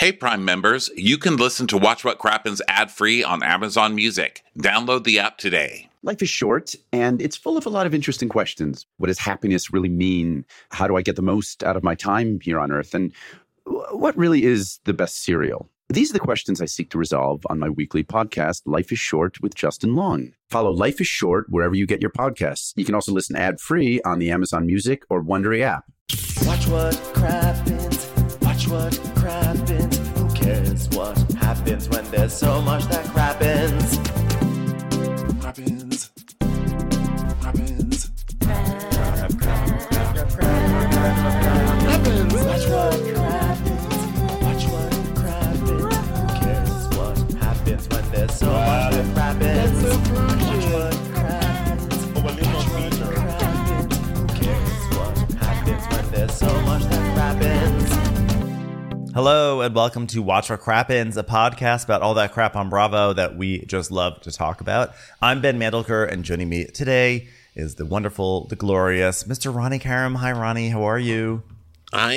Hey, Prime members, you can listen to Watch What Crappens ad-free on Amazon Music. Download the app today. Life is short, and it's full of a lot of interesting questions. What does happiness really mean? How do I get the most out of my time here on Earth? And what really is the best cereal? These are the questions I seek to resolve on my weekly podcast, Life is Short with Justin Long. Follow Life is Short wherever you get your podcasts. You can also listen ad-free on the Amazon Music or Wondery app. Watch what crappens. Watch what crappens. Who cares what happens when there's so much that crappens? Crappens. Crappens. Crappens. Watch what crappens. Watch what crappens. Who cares what happens when there's so much that crappens? Watch what crappens. Watch what crappens. Who cares what happens when there's so much that crappens? Hello and welcome to Watch What Crappens, a podcast about all that crap on Bravo that we just love to talk about. I'm Ben Mandelker, and joining me today is the wonderful, the glorious Mr. Ronnie Karam. Hi, Ronnie. How are you? Hi.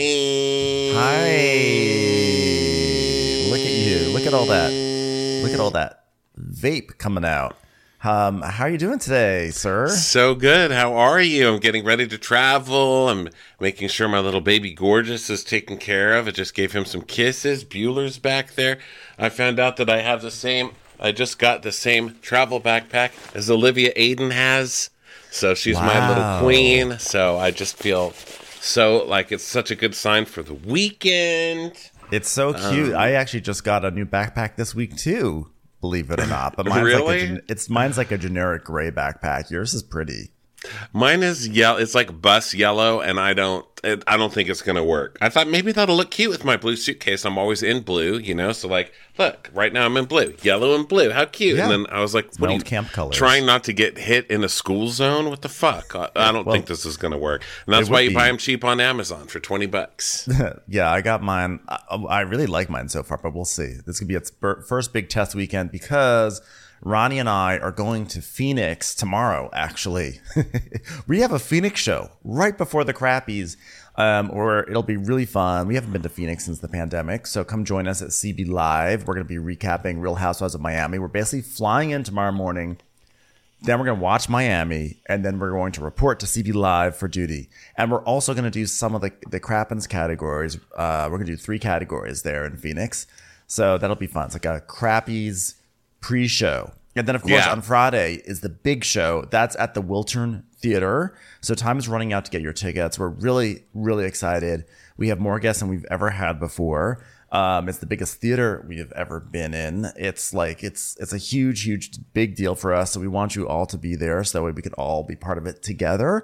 Look at you. Look at all that. Look at all that vape coming out. How are you doing today, sir? So good. How are you? I'm getting ready to travel. I'm making sure my little baby Gorgeous is taken care of. I just gave him some kisses. Bueller's back there. I found out that I just got the same travel backpack as Olivia Aden has. So she's my little queen. So I just feel so like it's such a good sign for the weekend. It's so cute. I actually just got a new backpack this week, too. Believe it or not, but mine's really? Mine's like a generic gray backpack. Yours is pretty. Mine is yellow. It's like bus yellow, and I don't think it's gonna work. I thought maybe that'll look cute with my blue suitcase. I'm always in blue, so like, look, right now I'm in blue, yellow and blue. How cute! Yeah. And then I was like, what are you camp colors? Trying not to get hit in a school zone? What the fuck? I don't think this is gonna work. And that's why you buy them cheap on Amazon for $20. Yeah, I got mine. I really like mine so far, but we'll see. This could be its first big test weekend because Ronnie and I are going to Phoenix tomorrow, actually. We have a Phoenix show right before the Crappies, or it'll be really fun. We haven't been to Phoenix since the pandemic, so come join us at CB Live. We're going to be recapping Real Housewives of Miami. We're basically flying in tomorrow morning. Then we're going to watch Miami, and then we're going to report to CB Live for duty. And we're also going to do some of the Crappens categories. We're going to do 3 categories there in Phoenix. So that'll be fun. It's like a Crappies pre-show. And then, of course, on Friday is the big show. That's at the Wiltern Theater. So time is running out to get your tickets. We're really, really excited. We have more guests than we've ever had before. It's the biggest theater we have ever been in. It's like it's a huge, huge, big deal for us. So we want you all to be there so that way we can all be part of it together.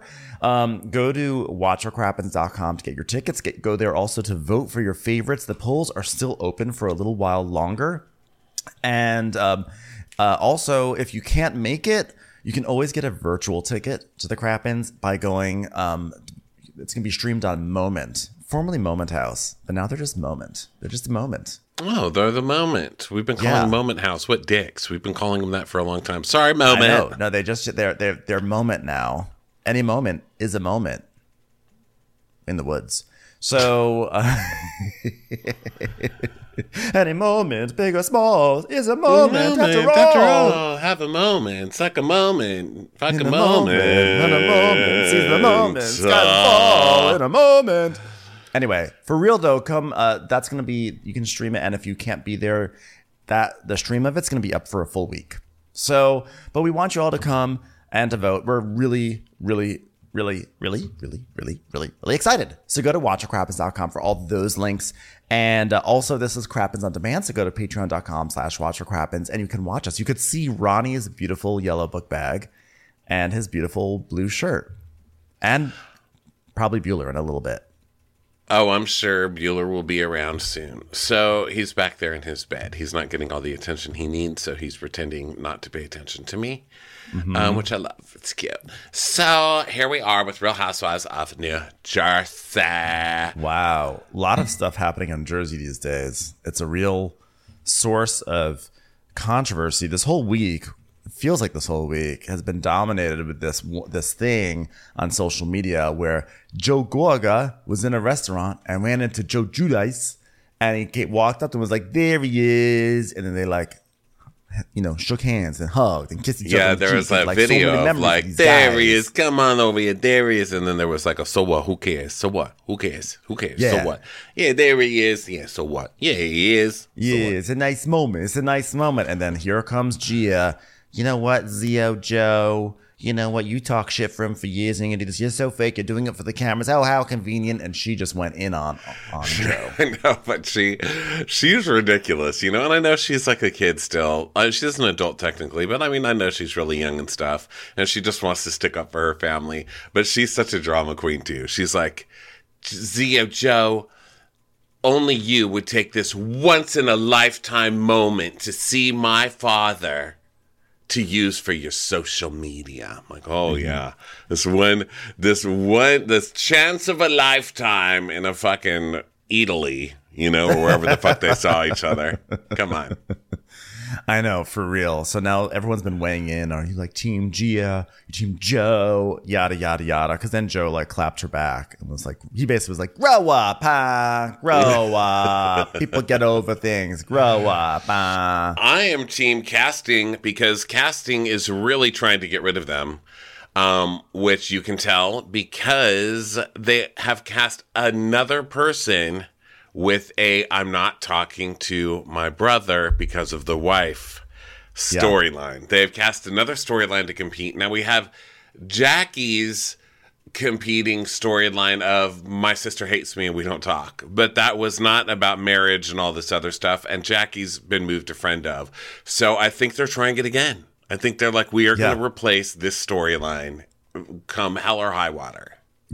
Go to watchwhatcrappens.com to get your tickets. Go there also to vote for your favorites. The polls are still open for a little while longer. And also, if you can't make it, you can always get a virtual ticket to the Crappens by going, it's going to be streamed on Moment, formerly Moment House, but now they're just Moment. They're just a Moment. Oh, they're the Moment. We've been calling Moment House. What dicks? We've been calling them that for a long time. Sorry, Moment. I know. No, they're Moment now. Any moment is a moment in the woods. So, any moment, big or small, is a moment after all. Have a moment, suck a moment, fuck in a moment. In a moment, seize the moment, skyfall in a moment. Anyway, for real though, come. That's gonna be. You can stream it, and if you can't be there, the stream of it's gonna be up for a full week. So, but we want you all to come and to vote. We're really, really, really, really, really, really, really, really excited. So go to watchwhatcrappens.com for all those links. And also, this is Crappens on Demand. So go to patreon.com/watchwhatcrappens and you can watch us. You could see Ronnie's beautiful yellow book bag and his beautiful blue shirt. And probably Bueller in a little bit. Oh, I'm sure Bueller will be around soon. So he's back there in his bed. He's not getting all the attention he needs, so he's pretending not to pay attention to me, which I love. It's cute. So here we are with Real Housewives of New Jersey. Wow. A lot of stuff happening in Jersey these days. It's a real source of controversy. This whole week, it feels like this whole week, has been dominated with this thing on social media where Joe Gorga was in a restaurant and ran into Joe Giudice And he walked up and was like, there he is. And then they like, shook hands and hugged and kissed each other. Yeah, on the there cheek. was that Like, video so many of memories like, these there guys. he is, come on over here, there he is. And then there was like a, so what, who cares? So what, who cares? Who cares? Yeah. So what? Yeah, there he is. Yeah, so what? Yeah, he is. So Yeah, what? it's a nice moment. It's a nice moment. And then here comes Gia. You know what, Zio Joe? You know what? You talk shit for him for years and you do this. You're so fake. You're doing it for the cameras. Oh, how convenient. And she just went in on Joe. I know, but she's ridiculous, and I know she's like a kid still. She's an adult technically, but I mean, I know she's really young and stuff, and she just wants to stick up for her family. But she's such a drama queen too. She's like, Zio Joe, only you would take this once in a lifetime moment to see my father to use for your social media. I'm like, oh yeah, this chance of a lifetime in a fucking Italy, or wherever the fuck they saw each other. Come on. I know, for real. So now everyone's been weighing in. Are you like Team Gia, Team Joe, yada, yada, yada? Because then Joe like clapped her back and was like, he basically was like, grow up, huh? Grow up. People get over things. Grow up, huh? I am team casting because casting is really trying to get rid of them, which you can tell because they have cast another person with I'm not talking to my brother because of the wife storyline. They've cast another storyline to compete. Now we have Jackie's competing storyline of my sister hates me and we don't talk. But that was not about marriage and all this other stuff. And Jackie's been moved to friend of. So I think they're trying it again. I think they're like, we are going to replace this storyline come hell or high water.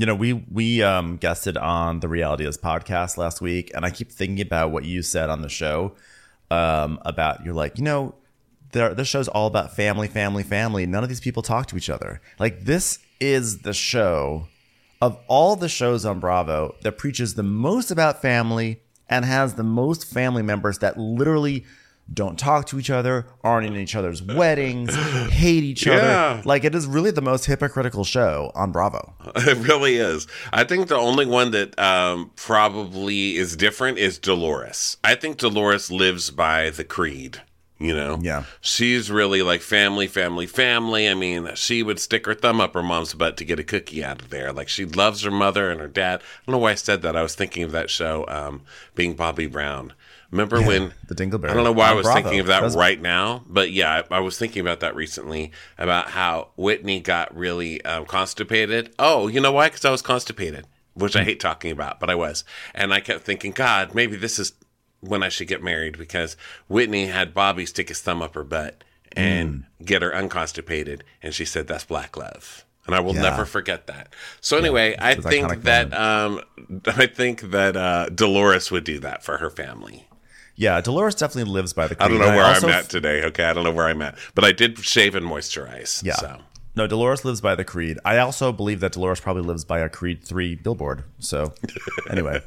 We guested on the Reality Is podcast last week, and I keep thinking about what you said on the show about you're like, this show's all about family, family, family. None of these people talk to each other. Like, this is the show of all the shows on Bravo that preaches the most about family and has the most family members that literally don't talk to each other, aren't in each other's weddings, hate each other. Like, it is really the most hypocritical show on Bravo. It really is. I think the only one that probably is different is Dolores. I think Dolores lives by the creed, Yeah. She's really like family, family, family. I mean, she would stick her thumb up her mom's butt to get a cookie out of there. Like, she loves her mother and her dad. I don't know why I said that. I was thinking of that show being Bobby Brown. Remember when the Dingleberry? I don't know why I was Bravo. thinking of that right now, but yeah, I was thinking about that recently about how Whitney got really constipated. Oh, you know why? Because I was constipated, which I hate talking about, but I was, and I kept thinking, God, maybe this is when I should get married because Whitney had Bobby stick his thumb up her butt and get her unconstipated, and she said that's black love. And I will never forget that. So anyway, I think that Dolores would do that for her family. Yeah, Dolores definitely lives by the creed. I don't know where I'm at today. Okay, I don't know where I'm at, but I did shave and moisturize. Yeah. So. No, Dolores lives by the creed. I also believe that Dolores probably lives by a Creed 3 billboard. So anyway.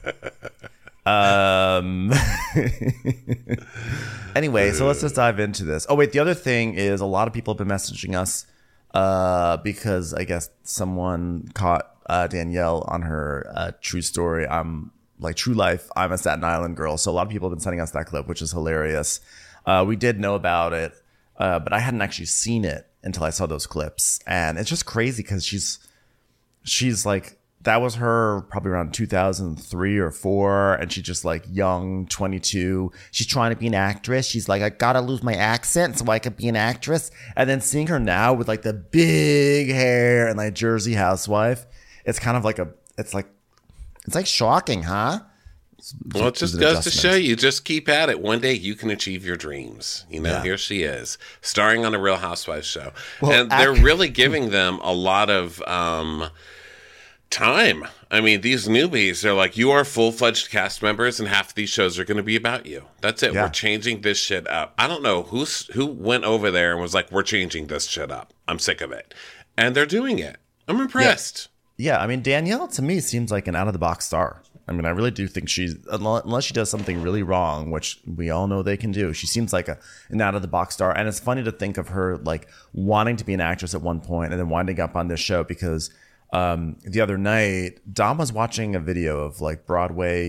Anyway, so let's just dive into this. Oh, wait, the other thing is a lot of people have been messaging us because I guess someone caught Danielle on her true story. I'm like true life. I'm a Staten Island girl. So a lot of people have been sending us that clip, which is hilarious. We did know about it, but I hadn't actually seen it until I saw those clips. And it's just crazy because she's like, that was her probably around 2003 or 4. And she's just like young, 22. She's trying to be an actress. She's like, I gotta lose my accent so I could be an actress. And then seeing her now with like the big hair and like Jersey housewife, it's kind of like it's like shocking, huh? Well, it just goes to show you, just keep at it. One day you can achieve your dreams. Here she is, starring on a Real Housewives show. Well, and they're really giving them a lot of time. I mean, these newbies, they're like, you are full-fledged cast members, and half of these shows are going to be about you. That's it. Yeah. We're changing this shit up. I don't know who went over there and was like, we're changing this shit up. I'm sick of it. And they're doing it. I'm impressed. Yeah, I mean, Danielle, to me, seems like an out-of-the-box star. I mean, I really do think she's, unless she does something really wrong, which we all know they can do, she seems like an out-of-the-box star. And it's funny to think of her, like, wanting to be an actress at one point and then winding up on this show because the other night, Dom was watching a video of, like, Broadway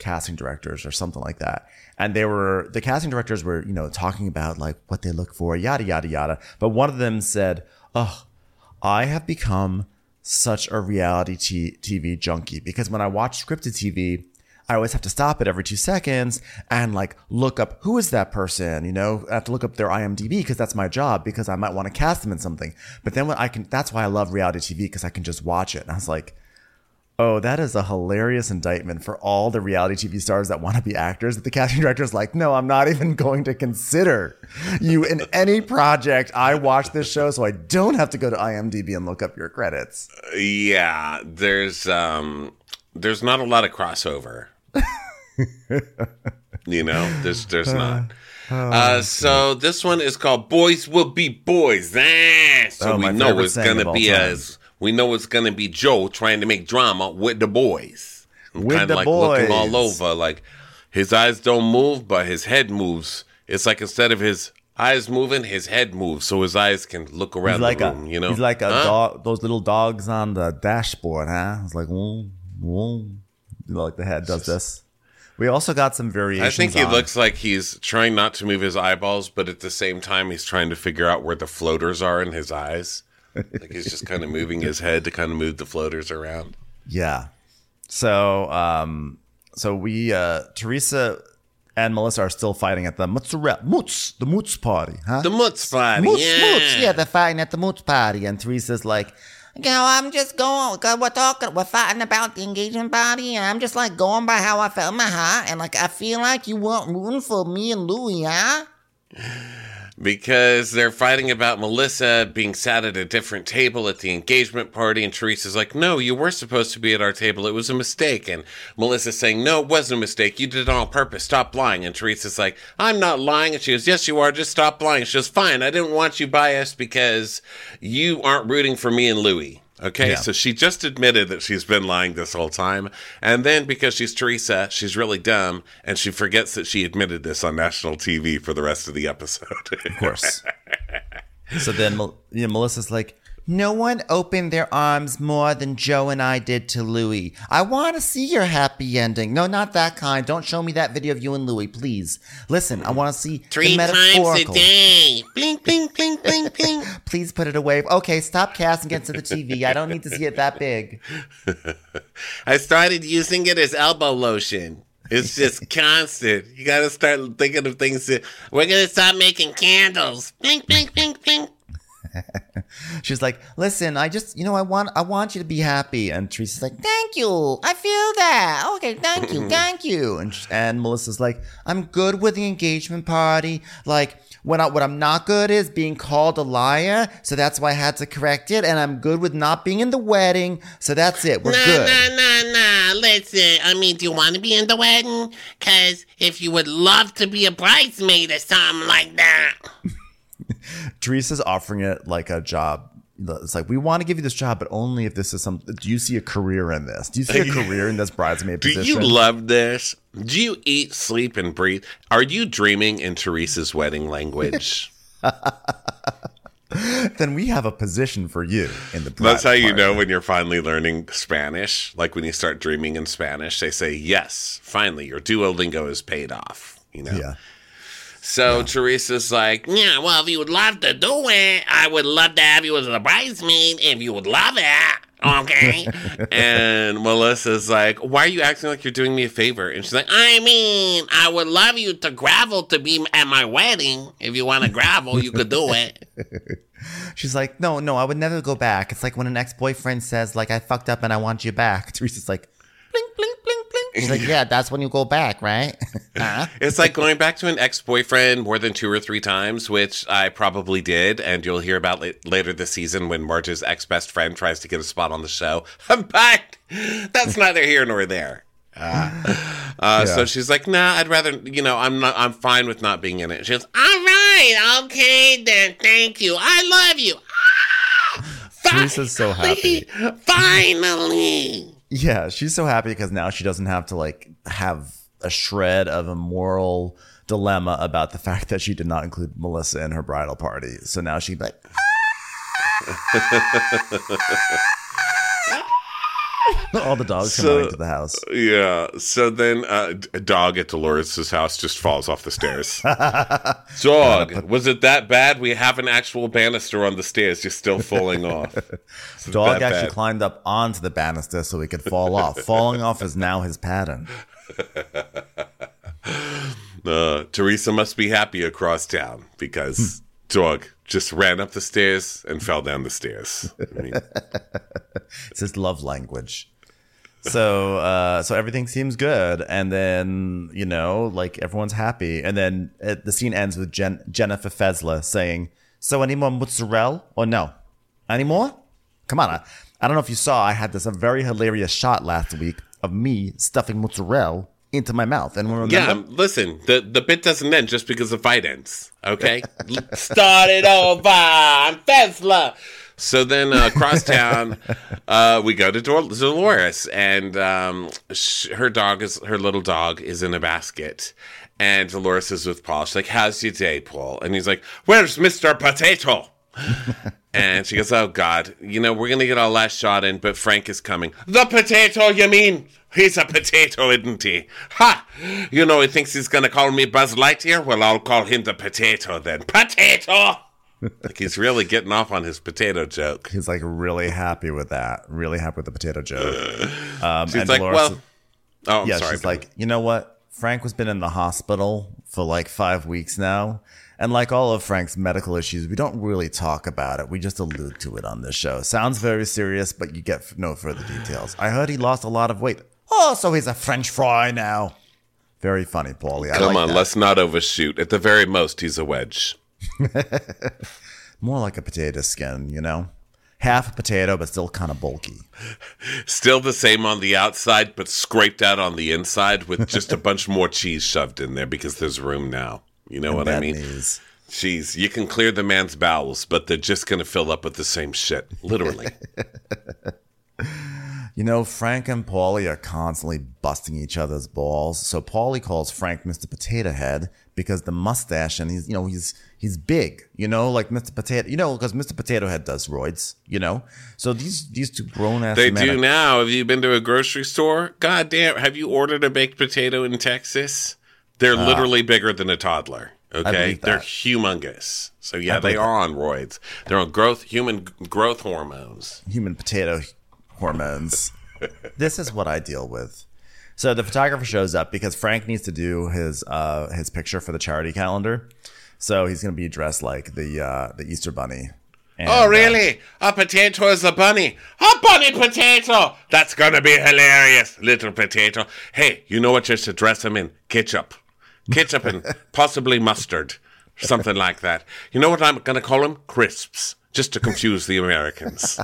casting directors or something like that. And the casting directors were, talking about like what they look for, yada, yada, yada. But one of them said, "Oh, I have become such a reality TV junkie because when I watch scripted TV, I always have to stop it every 2 seconds and like look up who is that person, I have to look up their IMDb because that's my job because I might want to cast them in something. But then that's why I love reality TV because I can just watch it." And I was like, oh, that is a hilarious indictment for all the reality TV stars that want to be actors. The casting director is like, no, I'm not even going to consider you in any project. I watch this show so I don't have to go to IMDb and look up your credits. Yeah, there's not a lot of crossover. There's not. So this one is called Boys Will Be Boys. So we know it's going to be Joe trying to make drama with the boys. With the like boys. Looking all over. Like his eyes don't move, but his head moves. It's like instead of his eyes moving, his head moves so his eyes can look around the room, He's like a dog, those little dogs on the dashboard, huh? It's like, whoa, whoa. Like the head does this. We also got some variations. I think he looks like he's trying not to move his eyeballs, but at the same time, he's trying to figure out where the floaters are in his eyes. Like he's just kind of moving his head to kind of move the floaters around. Yeah. So, we, Teresa and Melissa are still fighting at the Moots party, huh? The Moots party, Moots. Yeah, they're fighting at the Moots party, and Teresa's like, I'm just going, because we're fighting about the engagement party, and I'm just like going by how I felt in my heart, and like I feel like you weren't rooting for me and Louie, huh? Because they're fighting about Melissa being sat at a different table at the engagement party, and Teresa's like, no, you were supposed to be at our table. It was a mistake. And Melissa's saying, no, it wasn't a mistake. You did it on purpose. Stop lying. And Teresa's like, I'm not lying. And she goes, yes, you are. Just stop lying. She goes, fine. I didn't want you biased because you aren't rooting for me and Louie. Okay, yeah. So she just admitted that she's been lying this whole time. And then because she's Teresa, she's really dumb, and she forgets that she admitted this on national TV for the rest of the episode. Of course. So then Melissa's like, no one opened their arms more than Joe and I did to Louie. I want to see your happy ending. No, not that kind. Don't show me that video of you and Louie, please. Listen, I want to see 3 the times metaphorical. a day. Blink, blink, blink, blink, blink. Please put it away. Okay, stop casting it to the TV. I don't need to see it that big. I started using it as elbow lotion. It's just constant. You got to start thinking of things. We're going to start making candles. Blink, blink, blink, blink. She's like, listen, I just, I want you to be happy. And Teresa's like, thank you. I feel that. Okay, thank you. Thank you. And Melissa's like, I'm good with the engagement party. Like, what I'm not good is being called a liar. So that's why I had to correct it. And I'm good with not being in the wedding. So that's it. We're good. Nah. Listen, do you want to be in the wedding? Because if you would love to be a bridesmaid or something like that. Teresa's offering it like a job. It's like, we want to give you this job, but only if this is something. Do you see a career in this? Do you see a career in this bridesmaid position? Do you love this? Do you eat, sleep, and breathe? Are you dreaming in Teresa's wedding language? Then we have a position for you in the bride That's how you department. know when you're finally learning Spanish. Like when you start dreaming in Spanish, they say, yes, finally, your Duolingo is paid off. Yeah. So Teresa's like, yeah, well, if you would love to do it, I would love to have you as a bridesmaid if you would love it. Okay. And Melissa's like, why are you acting like you're doing me a favor? And she's like, I would love you to gravel to be at my wedding. If you want to gravel, you could do it. She's like, no, I would never go back. It's like when an ex-boyfriend says, like, I fucked up and I want you back. Teresa's like, blink, blink, blink, blink. She's like, yeah, that's when you go back, right? It's like going back to an ex-boyfriend more than 2 or 3 times, which I probably did, and you'll hear about later this season when Marge's ex-best friend tries to get a spot on the show. But that's neither here nor there. So she's like, nah, I'd rather, I'm fine with not being in it. She goes, all right, okay then, thank you. I love you. Teresa's so happy. Finally. Yeah, she's so happy because now she doesn't have to like have a shred of a moral dilemma about the fact that she did not include Melissa in her bridal party. So now she'd be like, she she's like, listen, I just want to be happy. And Teresa's like, no, I want you to be happy. Teresa's so happy because now she doesn't have to like have a shred of a moral dilemma about the fact that she did not include Melissa in her bridal party. So now she'd be like, All the dogs come running to the house. Yeah. So then a dog at Dolores' house just falls off the stairs. Dog, was it that bad? We have an actual banister on the stairs just still falling off. Dog actually climbed up onto the banister so he could fall off. Falling off is now his pattern. Teresa must be happy across town because dog just ran up the stairs and fell down the stairs. I mean, it's his love language. So everything seems good, and then like everyone's happy, and then the scene ends with Jennifer Fessler saying, "So any more mozzarella or no? Any more? Come on! I don't know if you saw, I had a very hilarious shot last week of me stuffing mozzarella into my mouth." And listen, the bit doesn't end just because the fight ends. Okay, start it over. I'm Fessler. So then across town, we go to Dolores, and her little dog is in a basket, and Dolores is with Paul. She's like, "How's your day, Paul?" And he's like, "Where's Mr. Potato?" And she goes, "Oh God, we're gonna get our last shot in, but Frank is coming." "The potato, you mean? He's a potato, isn't he? Ha! He thinks he's gonna call me Buzz Lightyear? Well, I'll call him the potato then. Potato!" Like he's really getting off on his potato joke. He's like really happy with that. Really happy with the potato joke. She's like, Dolores, sorry. She's like, you know what? Frank has been in the hospital for like 5 weeks now. And like all of Frank's medical issues, we don't really talk about it. We just allude to it on this show. Sounds very serious, but you get no further details. I heard he lost a lot of weight. Oh, so he's a French fry now. Very funny, Paulie. Come on, let's not overshoot. At the very most, he's a wedge. More like a potato skin, half a potato but still kind of bulky, still the same on the outside but scraped out on the inside with just a bunch more cheese shoved in there because there's room now. You know what I mean? Cheese, you can clear the man's bowels, but they're just gonna fill up with the same shit, literally. Frank and Paulie are constantly busting each other's balls. So Paulie calls Frank Mr. Potato Head because the mustache, and he's big, like Mr. Potato, because Mr. Potato Head does roids, So these two grown ass men. They do now. Have you been to a grocery store? God damn, have you ordered a baked potato in Texas? They're literally bigger than a toddler. Okay, they're humongous. So yeah, they are on roids. They're on human growth hormones. Human potato hormones. This is what I deal with. So the photographer shows up because Frank needs to do his picture for the charity calendar. So he's going to be dressed like the Easter Bunny. And, oh, really? A potato is a bunny. A bunny potato! That's going to be hilarious, little potato. Hey, you know what you should dress him in? Ketchup. Ketchup and possibly mustard. Something like that. You know what I'm going to call him? Crisps. Just to confuse the Americans.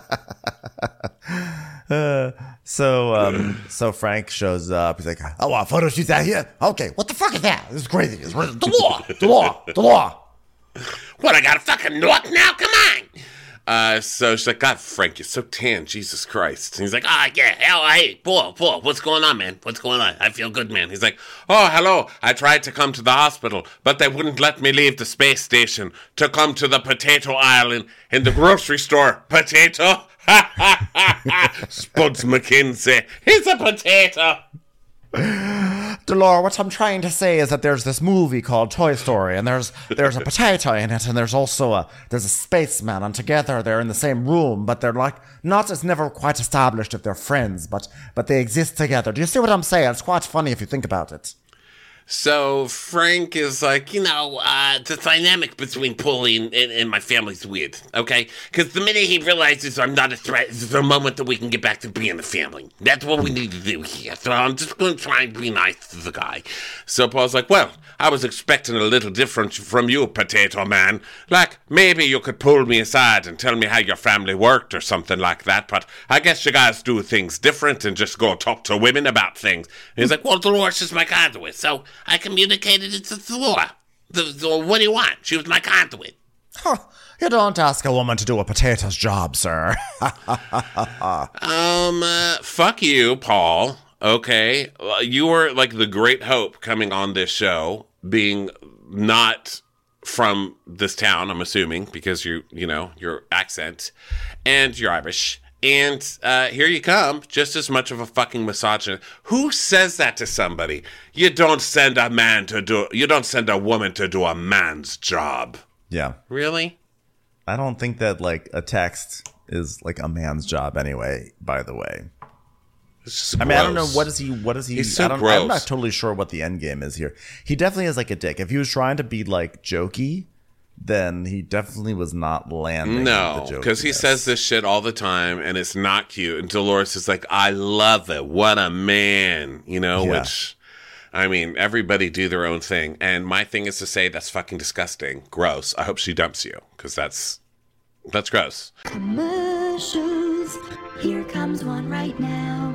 So Frank shows up. He's like, "Oh, a photo shoot's out here? Okay, what the fuck is that? This is crazy. It's the law. What, I gotta fucking knock now? Come on." So she's like, "God, Frank, you're so tan. Jesus Christ." And he's like, yeah, hey, Paul, what's going on, man? What's going on? I feel good, man. He's like, "Oh, hello. I tried to come to the hospital, but they wouldn't let me leave the space station to come to the potato aisle in the grocery store. Potato? Spuds McKinsey. He's a potato." Delore, what I'm trying to say is that there's this movie called Toy Story, and there's a potato in it, and there's also there's a spaceman, and together they're in the same room, but they're like it's never quite established if they're friends, but they exist together. Do you see what I'm saying? It's quite funny if you think about it. So Frank is like, the dynamic between Paulie and my family's weird, okay? Because the minute he realizes I'm not a threat is the moment that we can get back to being a family. That's what we need to do here. So I'm just going to try and be nice to the guy. So Paul's like, "Well, I was expecting a little different from you, potato man. Like, maybe you could pull me aside and tell me how your family worked or something like that. But I guess you guys do things different and just go talk to women about things." And he's like, "Well, Dolores is my conduit, so I communicated it to Thor. What do you want? She was my conduit." You don't ask a woman to do a potato's job, sir. Fuck you, Paul. Okay. You were like the great hope coming on this show, being not from this town, I'm assuming, because your accent, and you're Irish. And here you come, just as much of a fucking misogynist. Who says that to somebody? You don't send a woman to do a man's job. Yeah. Really? I don't think that like a text is like a man's job anyway, by the way. It's just I mean, I don't know gross. what is he He's so I'm gross. not totally sure what the end game is here. He definitely is like a dick. If he was trying to be like jokey, then he definitely was not landing. No, the because he jokiness. says this shit all the time, and it's not cute. And Dolores is like, I love it. What a man. You know, Yeah. which, I mean, everybody do their own thing. And my thing is to say that's fucking disgusting. Gross. I hope she dumps you, because that's gross. Commercials. Here comes one right now.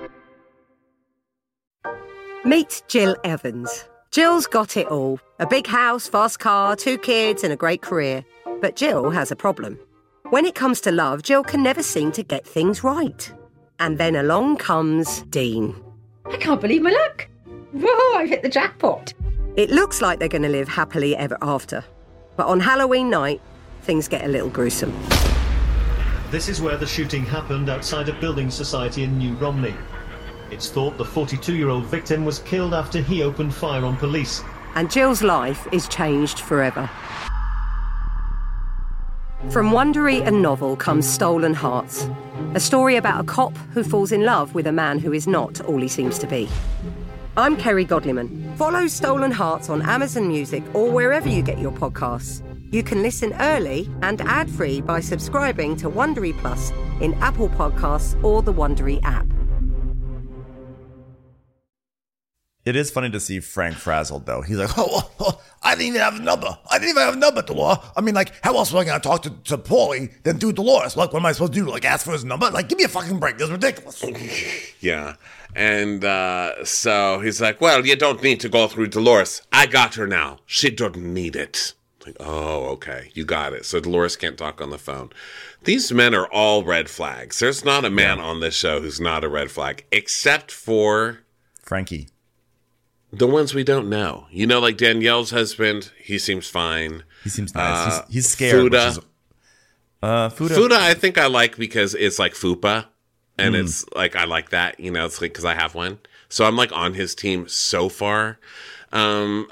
Meet Jill Evans. Jill's got it all. A big house, fast car, 2 kids and a great career. But Jill has a problem. When it comes to love, Jill can never seem to get things right. And then along comes Dean. I can't believe my luck. Whoa, I've hit the jackpot. It looks like they're going to live happily ever after. But on Halloween night, things get a little gruesome. This is where the shooting happened outside a building society in New Romney. It's thought the 42-year-old victim was killed after he opened fire on police. And Jill's life is changed forever. From Wondery and Novel comes Stolen Hearts, a story about a cop who falls in love with a man who is not all he seems to be. I'm Kerry Godliman. Follow Stolen Hearts on Amazon Music or wherever you get your podcasts. You can listen early and ad-free by subscribing to Wondery Plus in Apple Podcasts or the Wondery app. It is funny to see Frank frazzled, though. He's like, I didn't even have a number. I didn't even have a number, Dolores. I mean, like, how else am I going to talk to Paulie than do Dolores? Like, what am I supposed to do? Like, ask for his number? Like, give me a fucking break. This is ridiculous. Yeah. And so he's like, well, you don't need to go through Dolores. I got her now. She doesn't need it. Like, oh, okay. You got it. So Dolores can't talk on the phone. These men are all red flags. There's not a man on this show who's not a red flag, except for Frankie. the ones we don't know. You know, like Danielle's husband, he seems fine. He seems nice. He's scared. Fuda. Fuda, I think I like because it's like Fupa. And it's like, I like that, you know, it's like, because I have one. So I'm like on his team so far. Evan,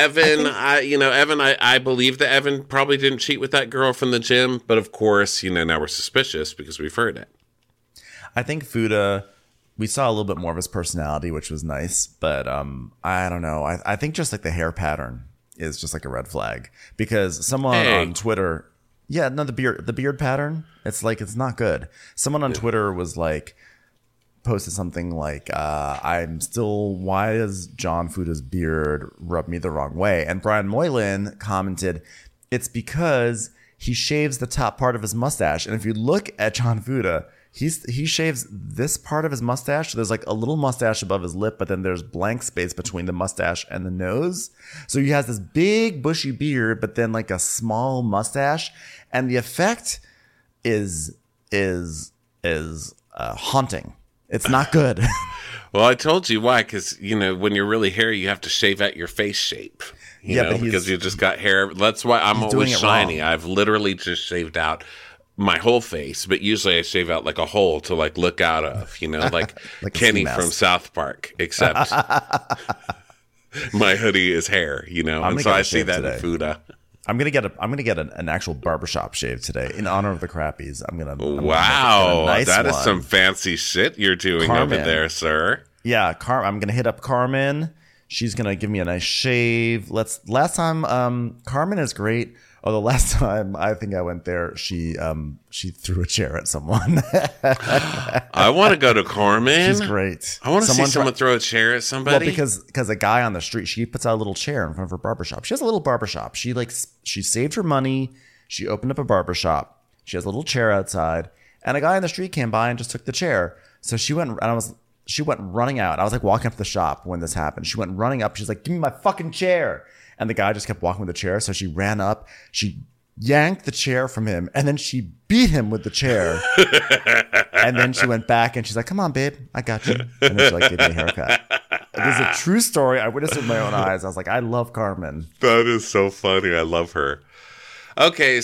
I believe that Evan probably didn't cheat with that girl from the gym. But of course, you know, now we're suspicious because we've heard it. I think Fuda, we saw a little bit more of his personality, which was nice. But I don't know. I think just like the hair pattern is just like a red flag. Because someone on Twitter... Yeah, no, the beard pattern, it's like, it's not good. Someone on Twitter was like, posted something like, why does John Fuda's beard rub me the wrong way? And Brian Moylan commented, it's because he shaves the top part of his mustache. And if you look at John Fuda, he shaves this part of his mustache. So there's like a little mustache above his lip, but then there's blank space between the mustache and the nose. So he has this big bushy beard, but then like a small mustache. And the effect is haunting. It's not good. Well, I told you why, because, you know, when you're really hairy, you have to shave out your face shape. You know, because you just got hair. That's why I'm always shiny. Wrong. I've literally just shaved out my whole face, but usually I shave out like a hole to like look out of, you know, like, like Kenny from South Park, except my hoodie is hair, you know, and so I see that in Fuda. I'm gonna get an actual barbershop shave today in honor of the Crappies. Wow, nice that is one. some fancy shit you're doing over there, sir. Yeah, I'm gonna hit up Carmen. She's gonna give me a nice shave. Last time, Carmen is great. Although last time I think I went there, she threw a chair at someone. I want to go to Carmen. She's great. I want to see someone throw a chair at somebody. Well, because a guy on the street, she puts out a little chair in front of her barbershop. She has a little barbershop. She saved her money. She opened up a barbershop. She has a little chair outside, and a guy on the street came by and just took the chair. So she went running out. I was like walking up to the shop when this happened. She went running up. She's like, "Give me my fucking chair." And the guy just kept walking with the chair. So she ran up, she yanked the chair from him, and then she beat him with the chair. And then she went back and she's like, "Come on, babe, I got you." And then she like gave me a haircut. It is a true story. I witnessed it with my own eyes. I was like, I love Carmen. That is so funny. I love her. Okay,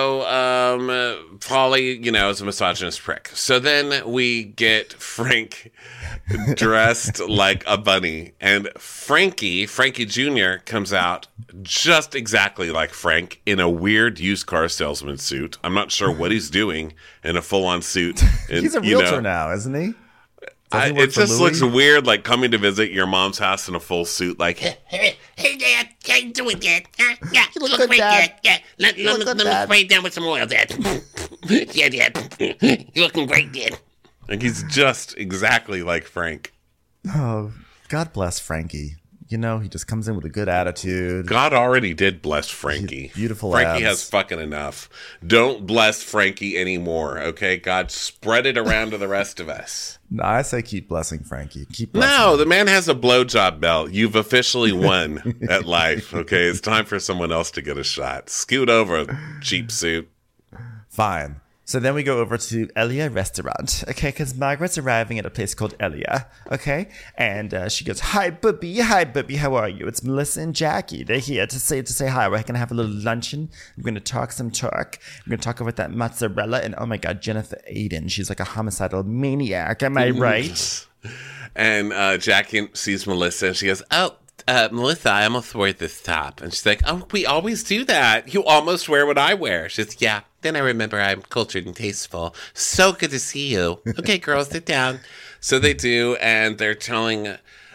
so Polly, is a misogynist prick. So then we get Frank dressed like a bunny, and Frankie Jr. comes out just exactly like Frank in a weird used car salesman suit. I'm not sure what he's doing in a full-on suit. And, He's a realtor now, isn't he? It just looks weird, like coming to visit your mom's house in a full suit, like, Hey, Dad, how you doing, Dad? Yeah, you look great, Dad. Yeah, let me spray it down with some oil, Dad. Yeah, Dad. You're looking great, Dad. and he's just exactly like Frank. Oh, God bless Frankie. He just comes in with a good attitude. God already did bless Frankie. Beautiful Frankie abs. has fucking enough. Don't bless Frankie anymore, okay? God, spread it around to the rest of us. No, I say keep blessing Frankie. Keep blessing No, him. the man has a blowjob belt. You've officially won at life, okay? It's time for someone else to get a shot. Scoot over, cheap suit. Fine. So then we go over to Elia Restaurant, okay? Because Margaret's arriving at a place called Elia, okay? And she goes, Hi, Bubby, how are you? It's Melissa and Jackie. They're here to say hi. We're going to have a little luncheon. We're going to talk some talk. We're going to talk about that mozzarella. And oh my God, Jennifer Aiden. She's like a homicidal maniac. Am I right? And Jackie sees Melissa and she goes, oh, Melissa, I almost wore this top. And she's like, oh, we always do that. You almost wear what I wear. She says, yeah. Then I remember I'm cultured and tasteful. So good to see you. Okay, girls, sit down. So they do, and they're telling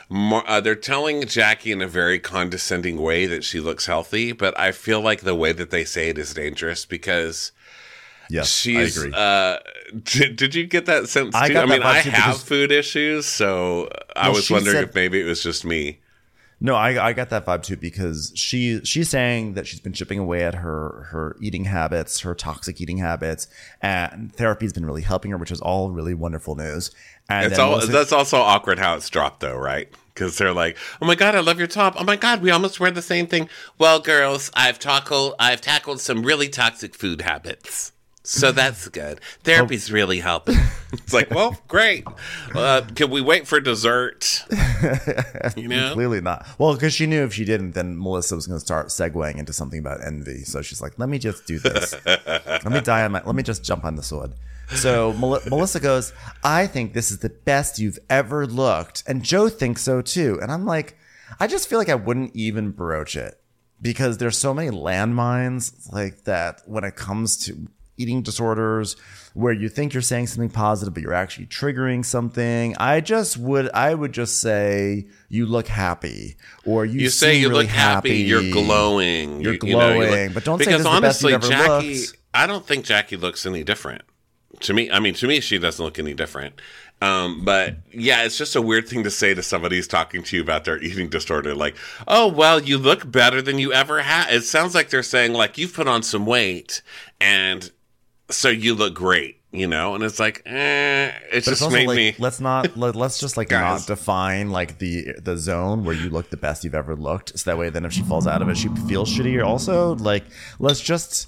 Jackie in a very condescending way that she looks healthy. But I feel like the way that they say it is dangerous because she's. I agree. Did you get that sense too? I have because, food issues, so I was wondering if maybe it was just me. No, I got that vibe too because she's saying that she's been chipping away at her eating habits, her toxic eating habits, and therapy's been really helping her, which is all really wonderful news. And that's also awkward how it's dropped though, right? Because they're like, "Oh my God, I love your top. Oh my God, we almost wear the same thing." Well, girls, I've tackled some really toxic food habits. So that's good. Therapy's really helping. It's like, well, great. Can we wait for dessert? Clearly not. Well, because she knew if she didn't, then Melissa was going to start segueing into something about envy. So she's like, let me just do this. Let me just jump on the sword. So Melissa goes, I think this is the best you've ever looked. And Joe thinks so too. And I'm like, I just feel like I wouldn't even broach it because there's so many landmines like that when it comes to eating disorders where you think you're saying something positive but you're actually triggering something. I would just say you look happy, or you say you really look happy. You're glowing. You're glowing, but don't say this is the best you've ever Jackie, looked. I don't think Jackie looks any different. To me, she doesn't look any different. But yeah, it's just a weird thing to say to somebody who's talking to you about their eating disorder. Like, oh, well, you look better than you ever had. It sounds like they're saying like you've put on some weight and so you look great, and it's like, it's But just also made like, me. let's just like not define like the zone where you look the best you've ever looked. So that way, then if she falls out of it, she feels shittier. Also, like let's just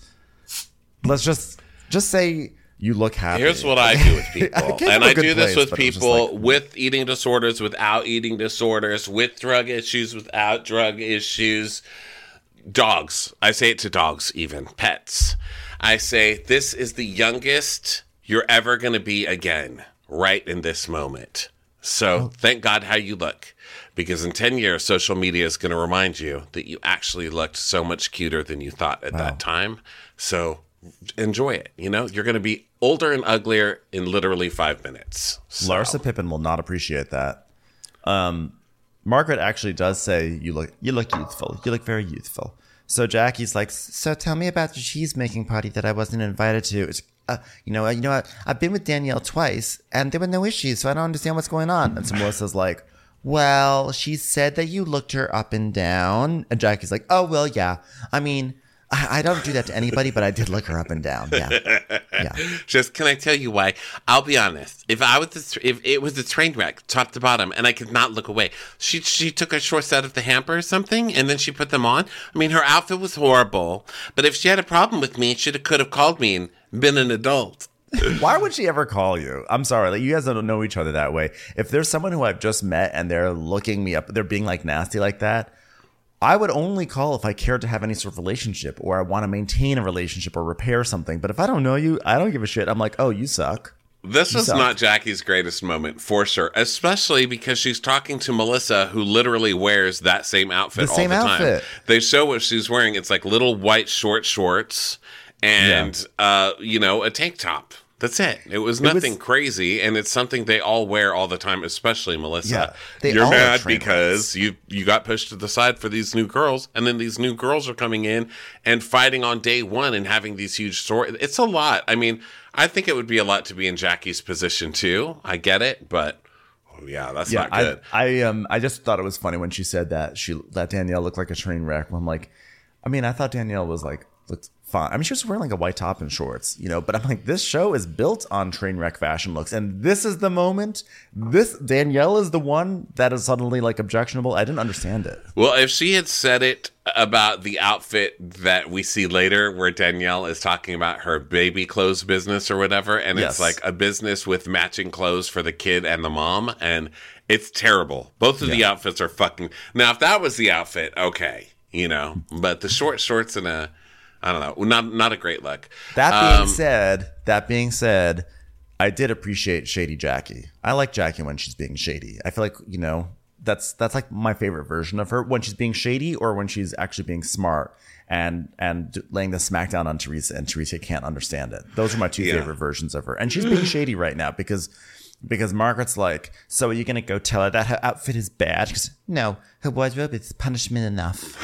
say you look happy. Here's what I do with people, and I do this place, with but it was just people like- with eating disorders, without eating disorders, with drug issues, without drug issues. Dogs. I say it to dogs, even pets. I say, this is the youngest you're ever going to be again, right in this moment. So thank God how you look, because in 10 years, social media is going to remind you that you actually looked so much cuter than you thought at that time. So enjoy it. You're going to be older and uglier in literally 5 minutes. So. Larsa Pippen will not appreciate that. Margaret actually does say you look youthful. You look very youthful. So Jackie's like, so tell me about the cheese making party that I wasn't invited to. It's, I've been with Danielle twice and there were no issues, so I don't understand what's going on. And so Melissa's like, well, she said that you looked her up and down. And Jackie's like, oh, well, yeah. I mean, I don't do that to anybody, but I did look her up and down. Yeah. Just, can I tell you why? I'll be honest. If it was a train wreck, top to bottom, and I could not look away, she took a short set of the hamper or something, and then she put them on. I mean, her outfit was horrible. But if she had a problem with me, she could have called me and been an adult. Why would she ever call you? I'm sorry. Like, you guys don't know each other that way. If there's someone who I've just met and they're looking me up, they're being like nasty like that, I would only call if I cared to have any sort of relationship or I want to maintain a relationship or repair something. But if I don't know you, I don't give a shit. I'm like, oh, you suck. This was not Jackie's greatest moment, for sure, especially because she's talking to Melissa, who literally wears that same outfit all the time. They show what she's wearing. It's like little white shorts and, a tank top. That's it. It was nothing crazy, and it's something they all wear all the time, especially Melissa. Yeah, you're mad because you got pushed to the side for these new girls, and then these new girls are coming in and fighting on day one and having these huge swords. It's a lot. I mean, I think it would be a lot to be in Jackie's position, too. I get it, but... that's not good. I just thought it was funny when she said that Danielle looked like a train wreck. I'm like, I mean, I thought Danielle looked fine. I mean, she was wearing like a white top and shorts, but I'm like, this show is built on train wreck fashion looks. And this is the moment. Danielle is the one that is suddenly like objectionable. I didn't understand it. Well, if she had said it about the outfit that we see later where Danielle is talking about her baby clothes business or whatever, and it's like a business with matching clothes for the kid and the mom, and it's terrible. Both of the outfits are fucking... Now, if that was the outfit, okay, but the short shorts and I don't know, not a great look. That being said, I did appreciate shady Jackie. I like Jackie when she's being shady. I feel like, that's like my favorite version of her, when she's being shady or when she's actually being smart and laying the smackdown on Teresa, and Teresa can't understand it. Those are my two favorite versions of her. And she's being shady right now because Margaret's like, so are you going to go tell her that her outfit is bad? She goes, no, her wardrobe is punishment enough.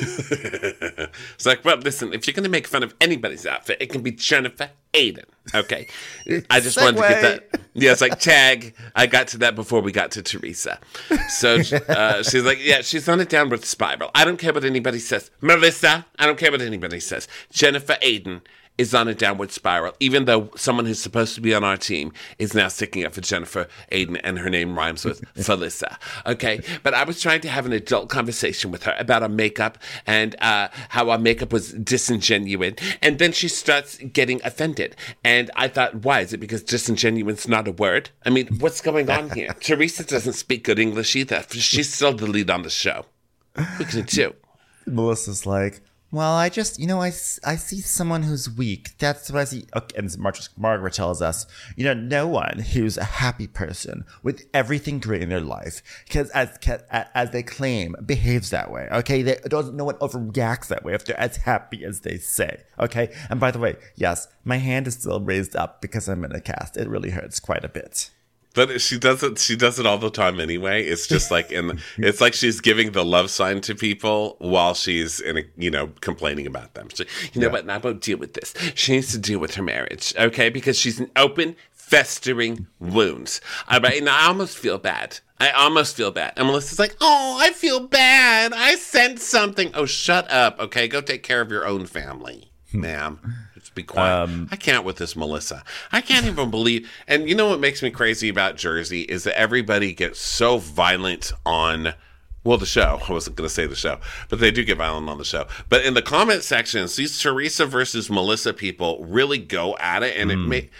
It's like, well, listen, if you're going to make fun of anybody's outfit, it can be Jennifer Aiden, okay? I just wanted to get that. Yeah, it's like, tag. I got to that before we got to Teresa. So she's like, she's on a downward spiral. I don't care what anybody says. Melissa, I don't care what anybody says. Jennifer Aiden is on a downward spiral, even though someone who's supposed to be on our team is now sticking up for Jennifer Aiden, and her name rhymes with Felissa. Okay, but I was trying to have an adult conversation with her about our makeup and how our makeup was disingenuous, and then she starts getting offended. And I thought, why? Is it because disingenuous not a word? I mean, what's going on here? Teresa doesn't speak good English either. She's still the lead on the show. What can you do? Melissa's like, well, I just, I see someone who's weak. That's what I see. Okay, and Margaret tells us, no one who's a happy person with everything great in their life, because as they claim, behaves that way. Okay, no one overreacts that way if they're as happy as they say. Okay, and by the way, yes, my hand is still raised up because I'm in a cast. It really hurts quite a bit. But she does it all the time anyway. It's just like it's like she's giving the love sign to people while she's complaining about them. So, but I won't deal with this. She needs to deal with her marriage, okay? Because she's an open, festering wound. All right, and I almost feel bad. And Melissa's like, oh, I feel bad. I sent something. Oh, shut up, okay? Go take care of your own family, ma'am. Be quiet. I can't with this Melissa. I can't even believe. And you know what makes me crazy about Jersey is that everybody gets so violent on, the show. I wasn't going to say the show, but they do get violent on the show. But in the comment sections, these Teresa versus Melissa people really go at it, and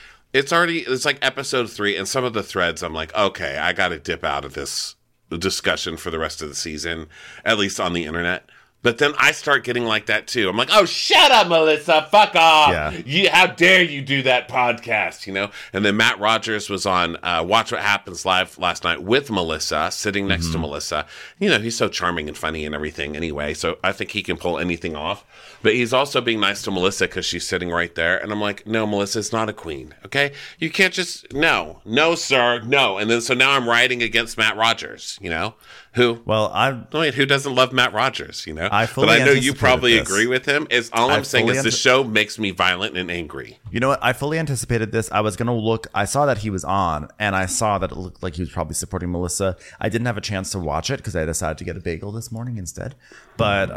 it's like episode 3, and some of the threads I'm like, okay, I got to dip out of this discussion for the rest of the season, at least on the internet. But then I start getting like that too. I'm like, oh, shut up, Melissa. Fuck off. Yeah. How dare you do that podcast, And then Matt Rogers was on Watch What Happens Live last night with Melissa, sitting next to Melissa. He's so charming and funny and everything anyway. So I think he can pull anything off. But he's also being nice to Melissa because she's sitting right there. And I'm like, no, Melissa's not a queen, okay? You can't just, no, sir, no. And then so now I'm riding against Matt Rogers, Who? Well, who doesn't love Matt Rogers, But I know you probably agree with him. All I'm saying is the show makes me violent and angry. You know what? I fully anticipated this. I was going to look. I saw that he was on, and I saw that it looked like he was probably supporting Melissa. I didn't have a chance to watch it because I decided to get a bagel this morning instead. But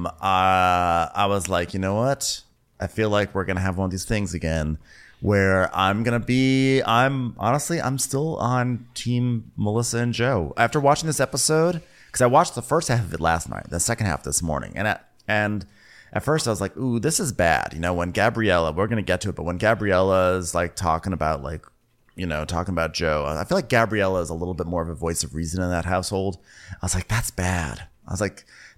I was like, you know what? I feel like we're going to have one of these things again where I'm still on team Melissa and Joe. After watching this episode, because I watched the first half of it last night, the second half this morning. And at first I was like, ooh, this is bad. When Gabriella, we're going to get to it, but when Gabriella is like talking about Joe, I feel like Gabriella is a little bit more of a voice of reason in that household. I was like, that's bad. I was like,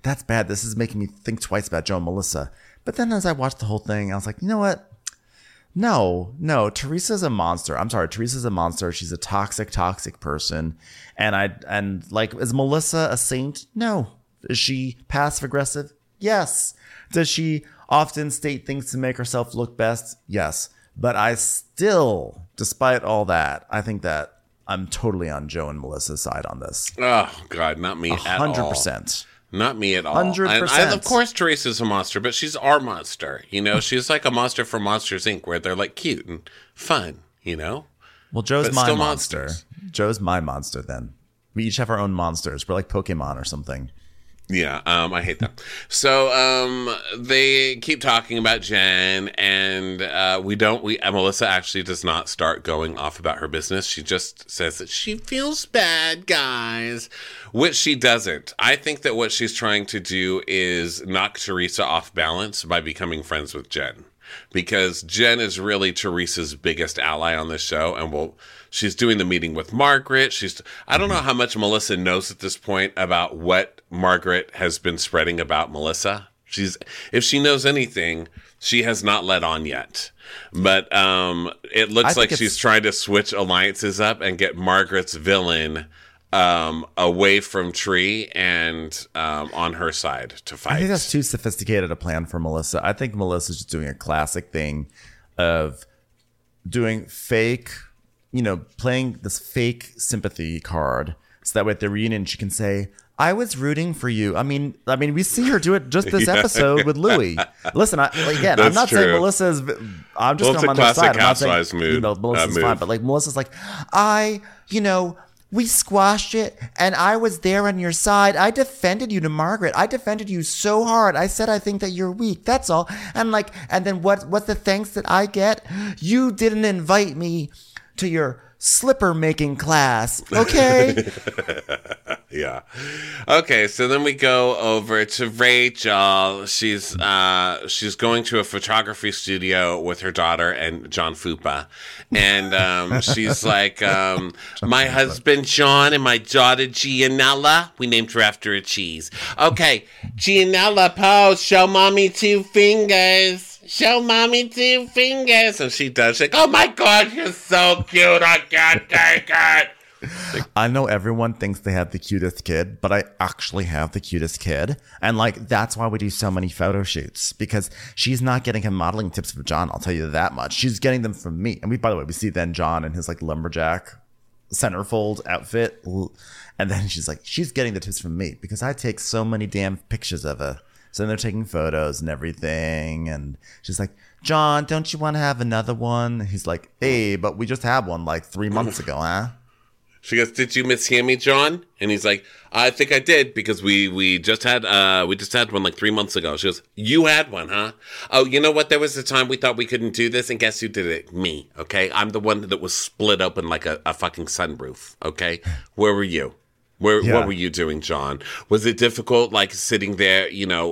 that's bad. This is making me think twice about Joe and Melissa. But then as I watched the whole thing, I was like, you know what? No, Teresa's a monster. I'm sorry, Teresa's a monster. She's a toxic person. And is Melissa a saint? No. Is she passive aggressive? Yes. Does she often state things to make herself look best? Yes. But I still, despite all that, I think that I'm totally on Joe and Melissa's side on this. Oh God, not me at all. 100%. Not me at all. 100%. And of course, Teresa's a monster, but she's our monster. You know, she's like a monster from Monsters Inc., where they're like cute and fun. You know. Well, Joe's but my still monster. monsters. Joe's my monster. Then we each have our own monsters. We're like Pokemon or something. Yeah, I hate them. So they keep talking about Jen, and Melissa actually does not start going off about her business. She just says that she feels bad, guys, which she doesn't. I think that what she's trying to do is knock Teresa off balance by becoming friends with Jen. Because Jen is really Teresa's biggest ally on this show, and she's doing the meeting with Margaret. I don't know how much Melissa knows at this point about what Margaret has been spreading about Melissa. If she knows anything, she has not let on yet. But it looks like she's trying to switch alliances up and get Margaret's villain away from Tree and on her side to fight. I think that's too sophisticated a plan for Melissa. I think Melissa's just doing a classic thing of doing fake, playing this fake sympathy card, so that way at the reunion she can say, I was rooting for you. I mean, we see her do it just this episode with Louis. Listen, I'm not saying Melissa's. I'm just going on their side. I'm not saying Melissa's fine, but Melissa's like, we squashed it, and I was there on your side. I defended you to Margaret. I defended you so hard. I said I think that you're weak. That's all. And then what's the thanks that I get? You didn't invite me to your slipper making class, okay? Yeah. Okay, so then we go over to Rachel. She's going to a photography studio with her daughter and John Fupa. And she's like, my husband John and my daughter Gianella. We named her after a cheese. Okay, Gianella, pose. Show mommy 2 fingers. Show mommy 2 fingers. And she does. She's like, oh my God, you're so cute. I can't take it. I know everyone thinks they have the cutest kid, but I actually have the cutest kid. And that's why we do so many photo shoots, because she's not getting him modeling tips from John. I'll tell you that much. She's getting them from me. And by the way, we see then John in his lumberjack centerfold outfit. And then she's getting the tips from me because I take so many damn pictures of her. So then they're taking photos and everything. And she's like, John, don't you want to have another one? He's like, hey, but we just had one 3 months ago, huh? She goes, did you mishear me, John? And he's like, I think I did, because we just had one 3 months ago. She goes, you had one, huh? Oh, you know what? There was a time we thought we couldn't do this, and guess who did it? Me, okay? I'm the one that was split open like a fucking sunroof, okay? Where were you? What were you doing, John? Was it difficult, sitting there,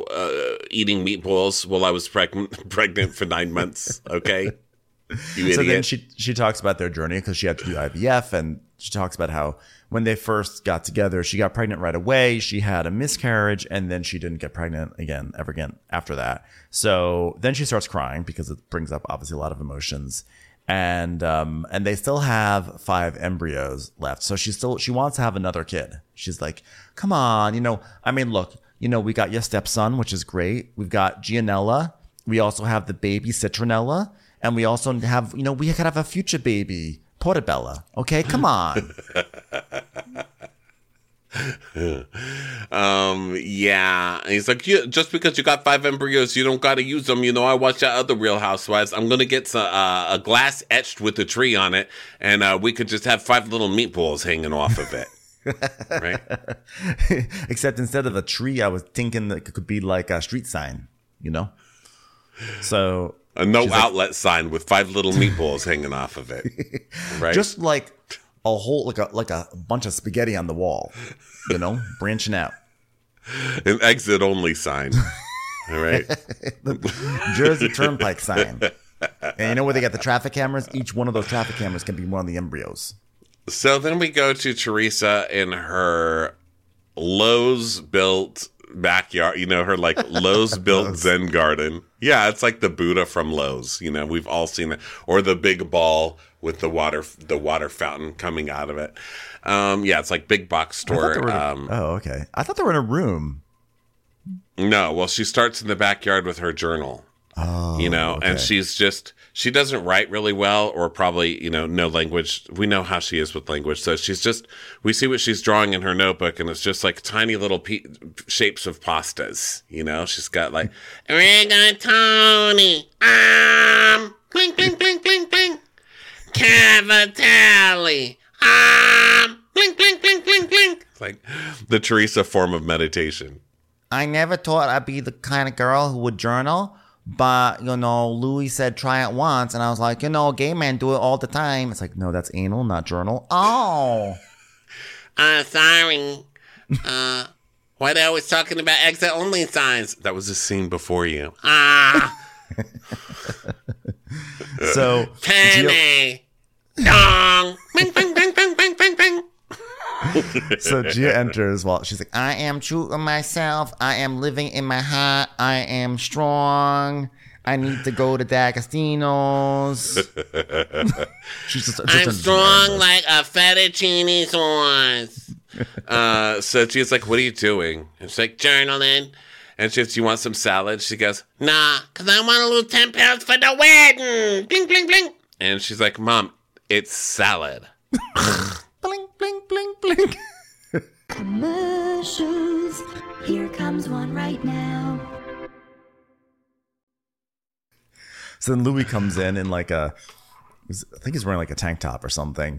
eating meatballs while I was pregnant for 9 months, okay? You idiot. So then she talks about their journey because she had to do IVF, and she talks about how when they first got together, she got pregnant right away. She had a miscarriage, and then she didn't get pregnant ever again after that. So then she starts crying because it brings up obviously a lot of emotions, and they still have 5 embryos left. So she wants to have another kid. She's like, come on, look, we got your stepson, which is great. We've got Gianella. We also have the baby Citronella. And we also have, we could have a future baby, Portobello. Okay, come on. Yeah. And he's like, just because you got 5 embryos, you don't got to use them. I watched that other Real Housewives. I'm going to get a glass etched with a tree on it, and we could just have 5 little meatballs hanging off of it. Right? Except instead of a tree, I was thinking that it could be like a street sign, So... a no outlet sign with 5 little meatballs hanging off of it, right? Just like a whole, like a bunch of spaghetti on the wall, branching out. An exit only sign, all right? The Jersey Turnpike sign. And where they got the traffic cameras? Each one of those traffic cameras can be one of the embryos. So then we go to Teresa in her Lowe's built backyard, her like Lowe's built Zen garden. Yeah, it's like the Buddha from Lowe's. We've all seen it, or the big ball with the water fountain coming out of it. Yeah, it's like big box store. Okay. I thought they were in a room. No, well, she starts in the backyard with her journal. Oh, and she doesn't write really well, or probably, no language. We know how she is with language. So we see what she's drawing in her notebook, and it's just like tiny little shapes of pastas. She's got like, rigatoni, blink, blink, blink, blink, blink, cavatelli, blink, blink, blink, blink, blink. It's like the Teresa form of meditation. I never thought I'd be the kind of girl who would journal. But, Louis said try it once. And I was like, gay men do it all the time. It's like, no, that's anal, not journal. Oh. Sorry. What I was talking about exit only signs. That was a scene before you. So. Penny. Dong. Bing, bing, bing, bing, bing, bing, bing. So Gia enters while she's like, I am true to myself. I am living in my heart. I am strong. I need to go to D'Agostino's. I'm strong like a fettuccine sauce. So Gia's like, what are you doing? And she's like, journaling. And she goes, do you want some salad? She goes, nah, because I want to lose 10 pounds for the wedding. Bling, bling, bling. And she's like, Mom, it's salad. Bling, bling, bling, bling. Commercials. Here comes one right now. So then Louis comes in like I think he's wearing like a tank top or something.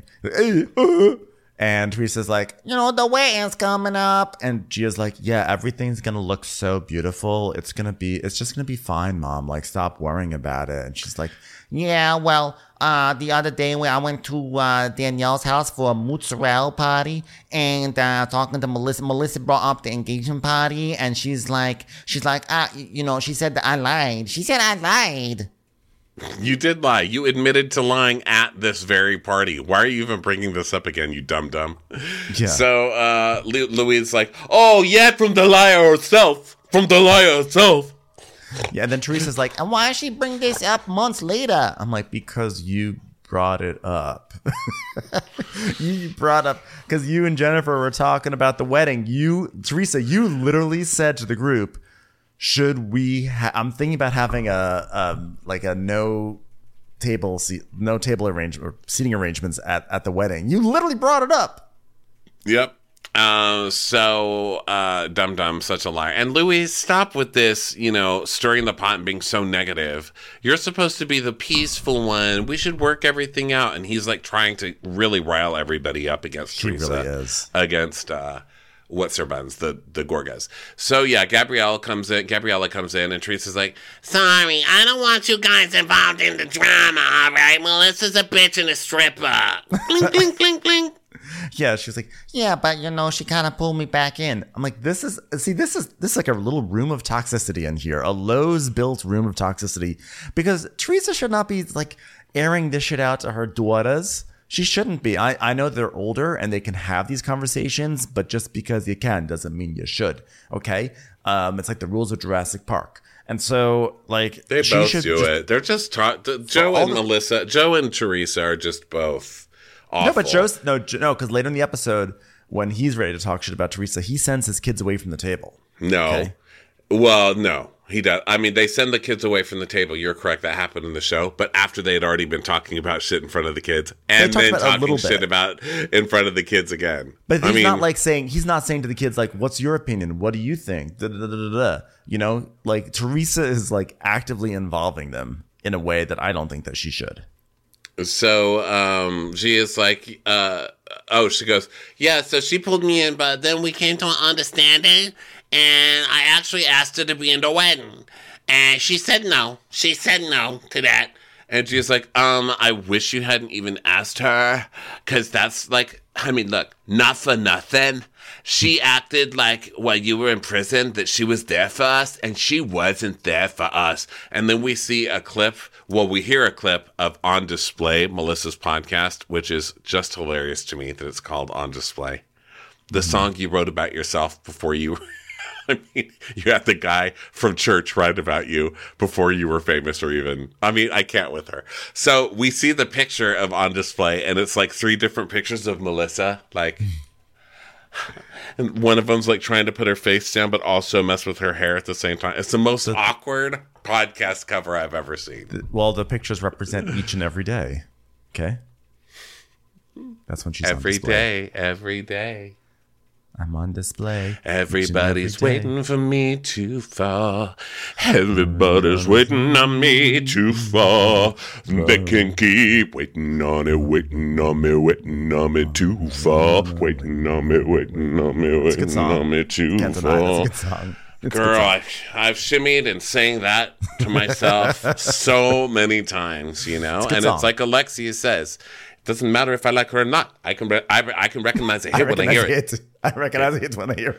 And Teresa's like, the wedding's coming up. And Gia's like, yeah, everything's going to look so beautiful. It's just going to be fine, Mom. Like, stop worrying about it. And she's like, yeah, well, the other day when I went to Danielle's house for a mozzarella party and talking to Melissa brought up the engagement party. And she's like, she said that I lied. She said I lied. You did lie. You admitted to lying at this very party. Why are you even bringing this up again, you dum-dum? Yeah. So Louis is like, oh, yeah, from the liar herself. From the liar herself. Yeah, and then Teresa's like, and why does she bring this up months later? I'm like, because you brought it up. You brought up, because you and Jennifer were talking about the wedding. Teresa, you literally said to the group, should we? I'm thinking about having a no table arrangement or seating arrangements at the wedding. You literally brought it up. Yep. So Dum Dum, such a liar. And Louis, stop with this, stirring the pot and being so negative. You're supposed to be the peaceful one. We should work everything out. And he's like trying to really rile everybody up against Teresa. Really is. Against what's her buns, the Gorgas. So yeah, Gabriella comes in and Teresa's like, sorry, I don't want you guys involved in the drama, all right? Melissa's a bitch and a stripper. Blink, blink, blink, blink. Yeah, she was like, yeah, but she kind of pulled me back in. I'm like, this is like a little room of toxicity in here, a Lowe's built room of toxicity, because Teresa should not be like airing this shit out to her daughters. She shouldn't be. I know they're older and they can have these conversations, but just because you can doesn't mean you should. Okay, it's like the rules of Jurassic Park. And so, like, they both do it. They're just Joe and Teresa are just both awful. No, but no, because later in the episode, when he's ready to talk shit about Teresa, he sends his kids away from the table. No, okay? Well, no, he does. I mean, they send the kids away from the table. You're correct. That happened in the show, but after they had already been talking about shit in front of the kids, and then talking shit about in front of the kids again. But he's not saying to the kids like, "What's your opinion? What do you think?" Da, da, da, da, da. Like Teresa is like actively involving them in a way that I don't think that she should. So she is like, she goes, yeah, so she pulled me in, but then we came to an understanding, and I actually asked her to be in the wedding, and she said no. She said no to that. And she's like, I wish you hadn't even asked her, because that's like, I mean, look, not for nothing. She acted like while you were in prison that she was there for us, and she wasn't there for us. And then we see a clip, we hear a clip of On Display, Melissa's podcast, which is just hilarious to me that it's called On Display. The song you wrote about yourself before you I mean, you had the guy from church write about you before you were famous or even, I mean, I can't with her. So we see the picture of On Display, and it's like 3 different pictures of Melissa, like, and one of them's like trying to put her face down, but also mess with her hair at the same time. It's the most awkward podcast cover I've ever seen. Well, the pictures represent each and every day. Okay. That's when she's on display. Every day. I'm on display. Everybody's waiting for me to fall. Everybody's waiting on me to fall. They can keep waiting on me, waiting on me, waiting on me to fall. Waiting on me, waiting on me, waiting on me to fall. That's a good song. Girl, I've shimmied and sang that to myself so many times, you know? And it's like Alexia says, it doesn't matter if I like her or not. I can recognize a hit when I hear it. I recognize it when I hear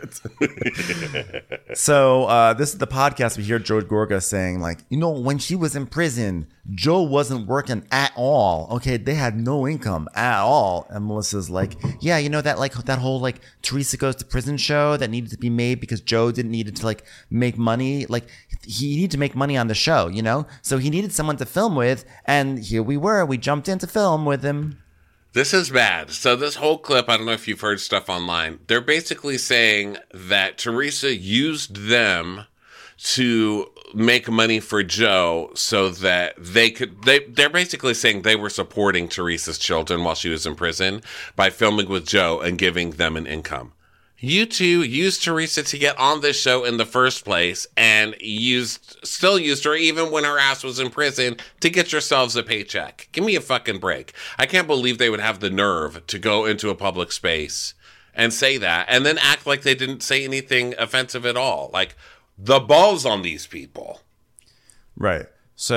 it. So this is the podcast. We hear Joe Gorga saying, like, you know, when she was in prison, Joe wasn't working at all. Okay, they had no income at all. And Melissa's like, yeah, you know that whole like Teresa Goes to Prison show that needed to be made because Joe didn't need to like make money. Like he needed to make money on the show, you know. So he needed someone to film with, and here we were. We jumped in to film with him. This is bad. So this whole clip, I don't know if you've heard stuff online. They're basically saying that Teresa used them to make money for Joe so that they're basically saying they were supporting Teresa's children while she was in prison by filming with Joe and giving them an income. You two used Teresa to get on this show in the first place and still used her even when her ass was in prison to get yourselves a paycheck. Give me a fucking break. I can't believe they would have the nerve to go into a public space and say that and then act like they didn't say anything offensive at all. Like, the balls on these people. Right.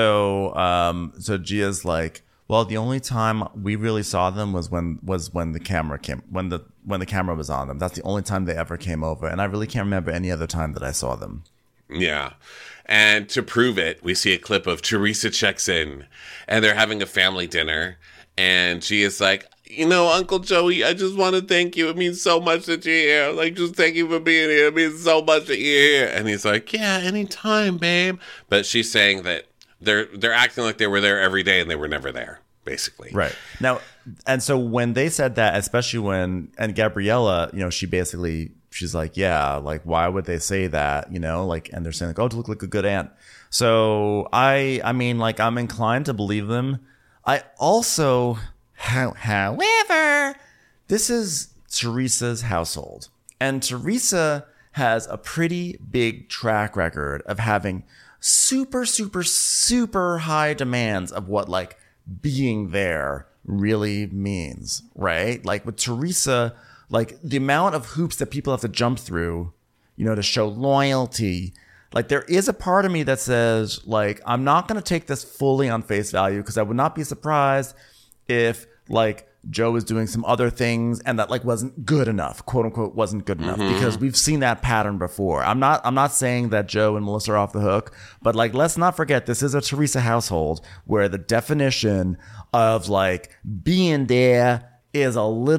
So Gia's like, well, the only time we really saw them was when the camera came, when the camera was on them. That's the only time they ever came over. And I really can't remember any other time that I saw them. Yeah. And to prove it, we see a clip of Teresa checks in and they're having a family dinner. And she is like, you know, Uncle Joey, I just want to thank you. It means so much that you're here. Like, just thank you for being here. It means so much that you're here. And he's like, yeah, anytime, babe. But she's saying that they're acting like they were there every day and they were never there, basically. Right. Now, and so when they said that, especially and Gabriella, you know, she's like, yeah, like, why would they say that? You know, like, and they're saying like, oh, to look like a good aunt. So I mean, like, I'm inclined to believe them. I also, however, this is Teresa's household, and Teresa has a pretty big track record of having super, super, super high demands of what like being there really means, right? Like with Teresa, like the amount of hoops that people have to jump through, you know, to show loyalty. Like there is a part of me that says like, I'm not going to take this fully on face value because I would not be surprised if like Joe is doing some other things and that like wasn't good enough, quote unquote, wasn't good enough, because we've seen that pattern before. I'm not saying that Joe and Melissa are off the hook, but like, let's not forget this is a Teresa household where the definition of like being there is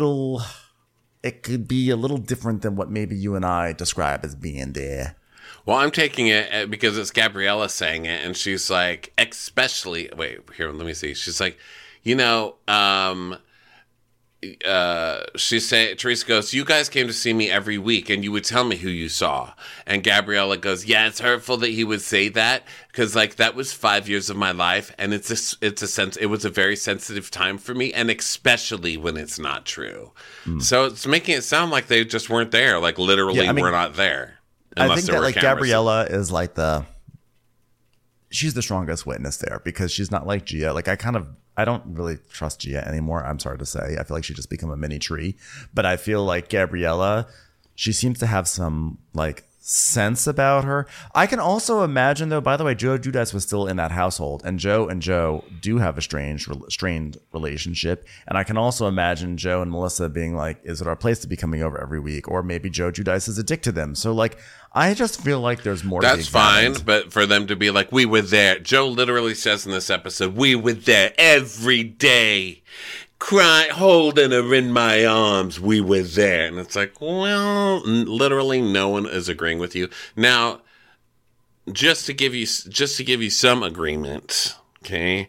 it could be a little different than what maybe you and I describe as being there. Well, I'm taking it because it's Gabriella saying it, and she's like, especially, wait, here, let me see. She's like, you know, Teresa goes, you guys came to see me every week and you would tell me who you saw. And Gabriella goes, yeah, it's hurtful that he would say that because like that was 5 years of my life and it was a very sensitive time for me, and especially when it's not true. So it's making it sound like they just weren't there, like literally we're not there. I think that like Gabriella is like she's the strongest witness there because she's not like Gia. Like I don't really trust Gia anymore. I'm sorry to say. I feel like she's just become a mini tree. But I feel like Gabriella, she seems to have some like sense about her. I can also imagine though, by the way, Joe Giudice was still in that household, and Joe do have a strained relationship. And I can also imagine Joe and Melissa being like, is it our place to be coming over every week? Or maybe Joe Giudice is addicted to them. So like, I just feel like there's more. That's fine, but for them to be like, we were there. Joe literally says in this episode, we were there every day. holding her in my arms. We were there. And it's like, well, literally no one is agreeing with you. Now, just to give you some agreement, okay?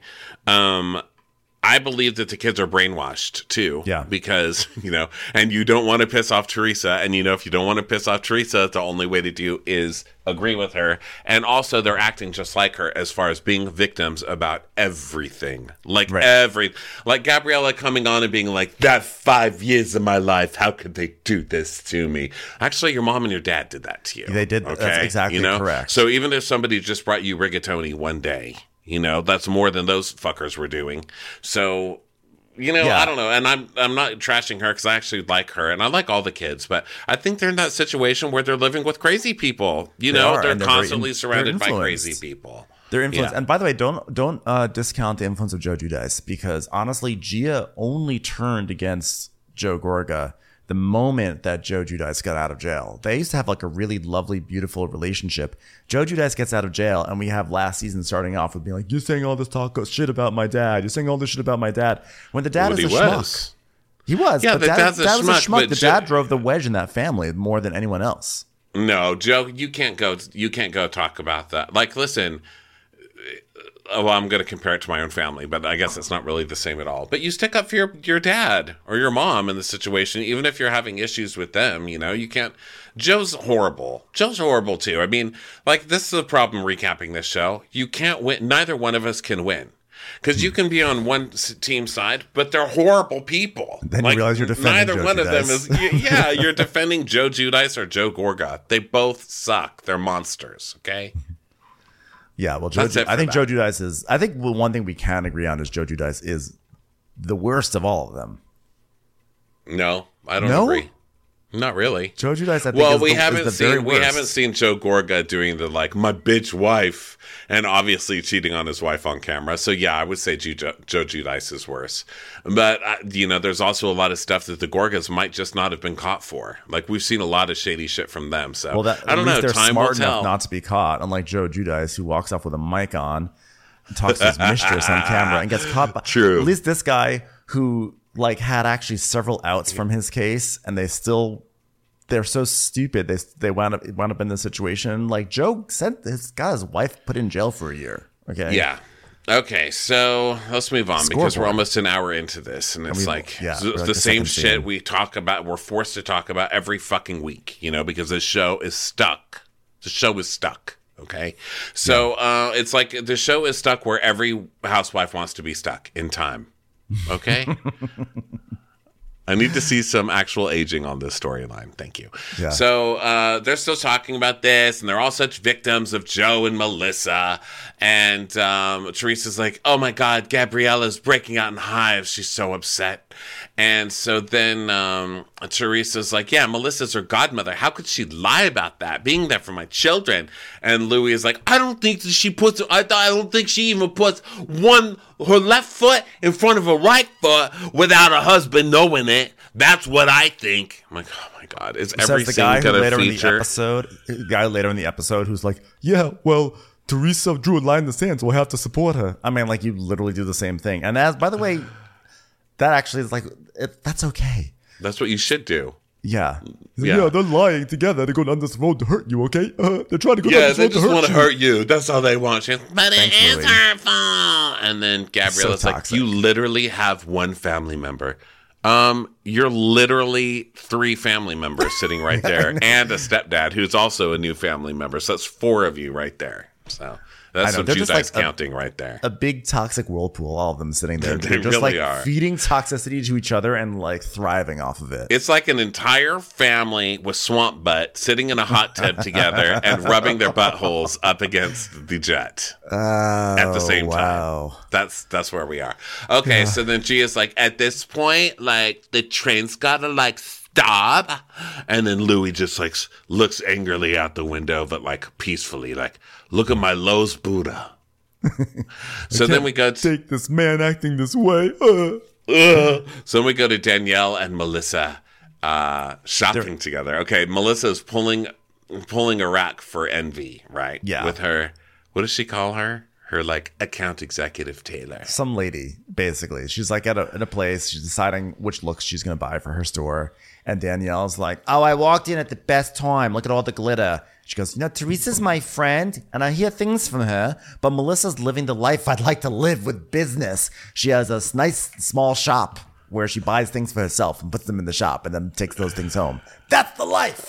I believe that the kids are brainwashed too. Yeah. Because, and you don't want to piss off Teresa. And, if you don't want to piss off Teresa, the only way to do is agree with her. And also they're acting just like her as far as being victims about everything. Like Gabriella coming on and being like, that 5 years of my life, how could they do this to me? Actually, your mom and your dad did that to you. They did. Okay? That's exactly correct. So even if somebody just brought you rigatoni one day, that's more than those fuckers were doing. So, I don't know. And I'm not trashing her because I actually like her and I like all the kids, but I think they're in that situation where they're living with crazy people. They're constantly surrounded by crazy people. They're influenced. Yeah. And by the way, don't discount the influence of Joe Giudice, because honestly, Gia only turned against Joe Gorga the moment that Joe Giudice got out of jail. They used to have like a really lovely, beautiful relationship. Joe Giudice gets out of jail, and we have last season starting off with being like, you're saying all this shit about my dad. You're saying all this shit about my dad. When the dad is a schmuck. He was. Yeah, the dad's a schmuck. The dad drove the wedge in that family more than anyone else. No, Joe, you can't go talk about that. Like, listen, well, I'm going to compare it to my own family, but I guess it's not really the same at all. But you stick up for your dad or your mom in the situation, even if you're having issues with them. You can't. Joe's horrible. Joe's horrible too. I mean, like, this is the problem recapping this show. You can't win. Neither one of us can win. Because you can be on one team side, but they're horrible people. Then you realize you're defending neither Joe one Giudice. of them is. Yeah, you're defending Joe Giudice or Joe Gorga. They both suck. They're monsters. Okay. Yeah, well, I think Joe Giudice is. I think one thing we can agree on is Joe Giudice is the worst of all of them. No, I don't agree. Not really. Joe Giudice, I think, we haven't seen Joe Gorga doing the like my bitch wife and obviously cheating on his wife on camera. So yeah, I would say Joe Giudice is worse. But there's also a lot of stuff that the Gorgas might just not have been caught for. Like, we've seen a lot of shady shit from them. So I don't know. They're Time smart will tell. enough not to be caught, unlike Joe Giudice, who walks off with a mic on, and talks to his mistress on camera and gets caught. True. At least this guy who had actually several outs from his case, and they're so stupid. They wound up in this situation. Like, Joe got his wife put in jail for a year. Okay. Yeah. Okay, so let's move on because we're almost an hour into this, and it's the same shit we talk about. We're forced to talk about every fucking week, because this show is stuck. The show is stuck. Okay, so it's like the show is stuck where every housewife wants to be stuck in time. Okay. I need to see some actual aging on this storyline. Thank you. Yeah. So they're still talking about this, and they're all such victims of Joe and Melissa. And Teresa's like, oh, my God, Gabriella's breaking out in hives. She's so upset. And so then Teresa's like, yeah, Melissa's her godmother. How could she lie about that, being there for my children? And Louis is like, I don't think she even puts her left foot in front of her right foot without her husband knowing it. That's what I think. I'm like, oh my God, is every scene gonna feature? The guy later in the episode who's like, yeah, well, Teresa drew a line in the sand, so we'll have to support her. I mean, like, you literally do the same thing. And by the way, that actually is like, that's okay. That's what you should do. Yeah. Yeah, they're lying together. They're going down this road to hurt you, okay? They're trying to go down this road to hurt you. Yeah, they just want to hurt you. That's all they want. But it is her fault. And then Gabriella's like, you literally have one family member. You're literally 3 family members sitting right there and a stepdad who's also a new family member. So that's 4 of you right there. So that's some Giudice counting right there. A big toxic whirlpool, all of them sitting there. They just really are. Feeding toxicity to each other and thriving off of it. It's like an entire family with swamp butt sitting in a hot tub together and rubbing their buttholes up against the jet at the same time. That's where we are. Okay, so then Gia's like, at this point, the train's gotta stop. And then Louis just looks angrily out the window, but peacefully, look at my Lowe's Buddha. So then we go take this man acting this way. So we go to Danielle and Melissa shopping together. Okay, Melissa's pulling a rack for Envy, right? Yeah. With her, what does she call her? her like account executive Taylor. Some lady, basically. She's like at a place. She's deciding which looks she's going to buy for her store. And Danielle's like, oh, I walked in at the best time. Look at all the glitter. She goes, Teresa's my friend, and I hear things from her, but Melissa's living the life I'd like to live with business. She has a nice small shop where she buys things for herself and puts them in the shop and then takes those things home. That's the life.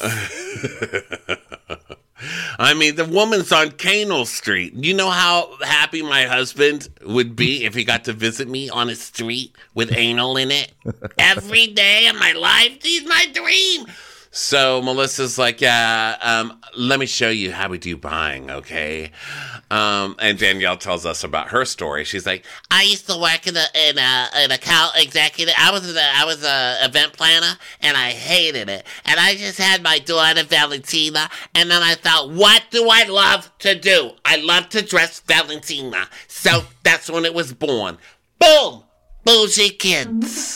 I mean, the woman's on Canal Street. You know how happy my husband would be if he got to visit me on a street with anal in it? Every day of my life, she's my dream. So Melissa's like, yeah, let me show you how we do buying, okay? And Danielle tells us about her story. She's like, I used to work in an account executive. I was a event planner, and I hated it. And I just had my daughter Valentina, and then I thought, what do I love to do? I love to dress Valentina. So that's when it was born. Boom! Bougie Kids.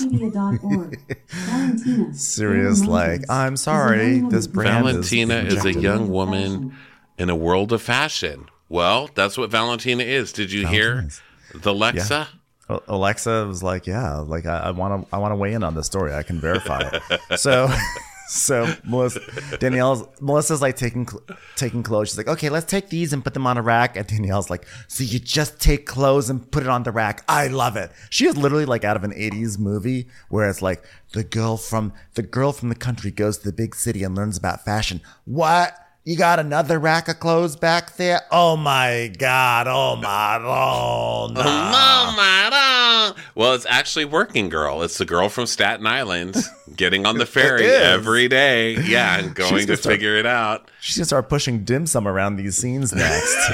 Serious, like, I'm sorry, this brand Valentina is a young woman in a world of fashion. Well, that's what Valentina is. Did you hear the Alexa? Yeah. Alexa was like, yeah, like I want to weigh in on this story. I can verify it. So Melissa's like taking clothes. She's like, okay, let's take these and put them on a rack. And Danielle's like, so you just take clothes and put it on the rack. I love it. She is literally like out of an 80s movie where it's like the girl from the country goes to the big city and learns about fashion. What? You got another rack of clothes back there? Oh my God. Oh my God. No. Oh my God. Well, it's actually Working Girl. It's the girl from Staten Island getting on the ferry every day. Yeah, and going to figure it out. She's going to start pushing dim sum around these scenes next.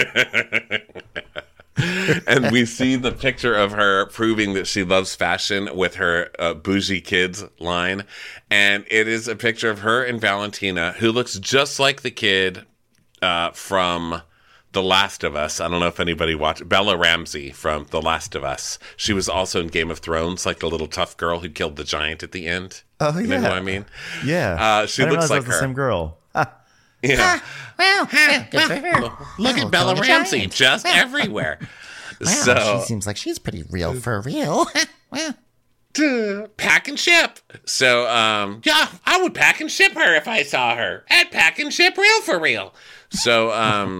And we see the picture of her proving that she loves fashion with her Bougie Kids line. And it is a picture of her and Valentina, who looks just like the kid from The Last of Us. I don't know if anybody watched Bella Ramsey from The Last of Us. She was also in Game of Thrones, like the little tough girl who killed the giant at the end. Oh, yeah. You know what I mean? Yeah. She looks like her. The same girl. Yeah. Good for her. Look at Bella Ramsey, just everywhere. Wow, So she seems like she's pretty real for real. Well, pack and ship. So, yeah, I would pack and ship her if I saw her. I'd pack and ship real for real. So,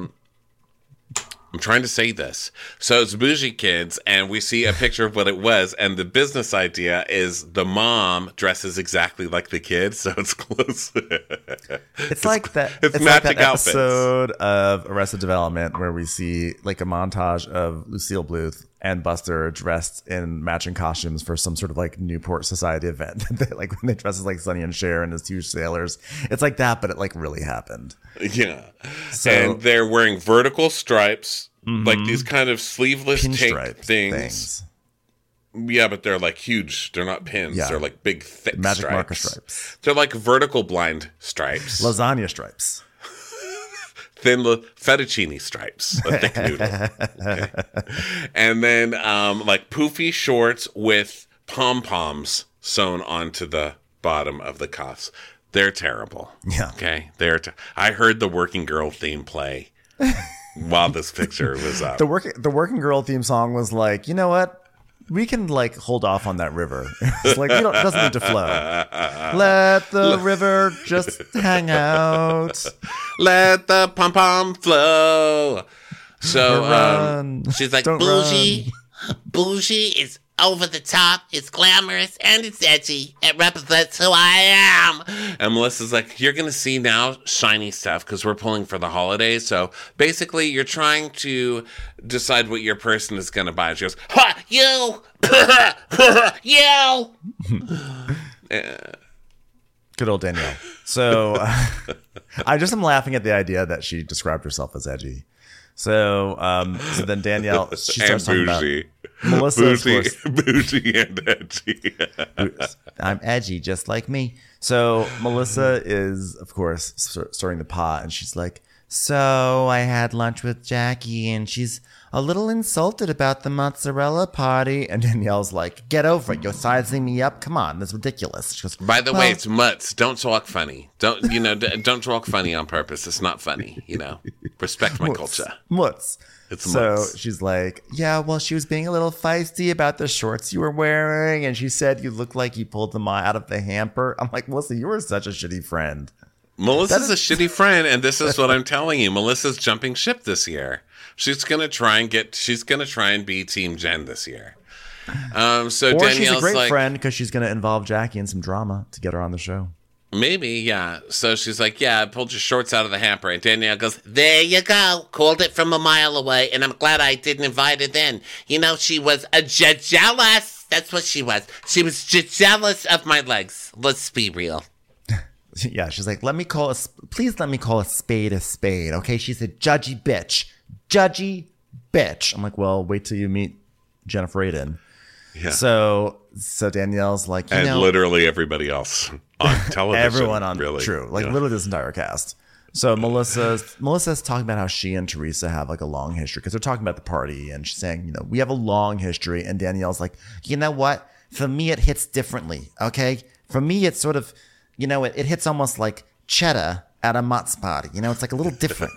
I'm trying to say this. So it's Bougie Kids, and we see a picture of what it was, and the business idea is the mom dresses exactly like the kid, so it's close. It's like that. It's like matching that outfits. episode of Arrested Development where we see like a montage of Lucille Bluth and Buster dressed in matching costumes for some sort of like Newport Society event. Like when they dress as like Sonny and Cher and as huge sailors. It's like that, but it like really happened. Yeah. So, and they're wearing vertical stripes, like these kind of sleeveless tape pinstripe things. Yeah, but they're like huge. They're not pins. Yeah. They're like big, thick Magic stripes. marker stripes. They're like vertical blind stripes. Lasagna stripes. Thin fettuccine stripes, a thick noodle. Okay. And then like poofy shorts with pom-poms sewn onto the bottom of the cuffs. They're terrible. Yeah. Okay. I heard the Working Girl theme play while this picture was up. The Working Girl theme song was like, you know what? We can like hold off on that river. It's like it doesn't need to flow. Let the river just hang out. Let the pom pom flow. So Run. she's like, Don't bougie. Bougie is over the top, it's glamorous, and it's edgy. It represents who I am. and Melissa's like, you're going to see now shiny stuff because we're pulling for the holidays. So basically, you're trying to decide what your person is going to buy. She goes, Ha! You! You! Good old Danielle. So I just am laughing at the idea that she described herself as edgy. So then Danielle, she starts talking about Melissa, bougie, of course. bougie and edgy. I'm edgy, just like me. So Melissa is, of course, stirring the pot, and she's like, So I had lunch with Jackie, and she's a little insulted about the mozzarella party. And Danielle's like, get over it. You're sizing me up. Come on, that's ridiculous. She goes, By the way, it's mutts. Don't talk funny. Don't talk funny on purpose. It's not funny. Respect my culture. Mutz. It's so mutz. she's like, yeah, well, she was being a little feisty about the shorts you were wearing. And she said you looked like you pulled them out of the hamper. I'm like, Melissa, you were such a shitty friend. Melissa's a shitty friend, and this is what I'm telling you. Melissa's jumping ship this year. She's gonna try and be Team Jen this year. So or Danielle's she's a great like, friend because she's gonna involve Jackie in some drama to get her on the show. maybe, yeah. So she's like, yeah, I pulled your shorts out of the hamper. And Danielle goes, there you go. Called it from a mile away, and I'm glad I didn't invite her then. She was jealous. That's what she was. She was jealous of my legs. Let's be real. Yeah, she's like, please let me call a spade, okay? She's a judgy bitch. I'm like, well, wait till you meet Jennifer Aiden. Yeah. So Danielle's like, and literally everybody else on television. Everyone on, really. True. Literally this entire cast. So Melissa's talking about how she and Teresa have like a long history because they're talking about the party, and she's saying, we have a long history. And Danielle's like, you know what? For me, it hits differently, okay? For me, it's sort of, it hits almost like cheddar at a Mott's party. It's like a little different,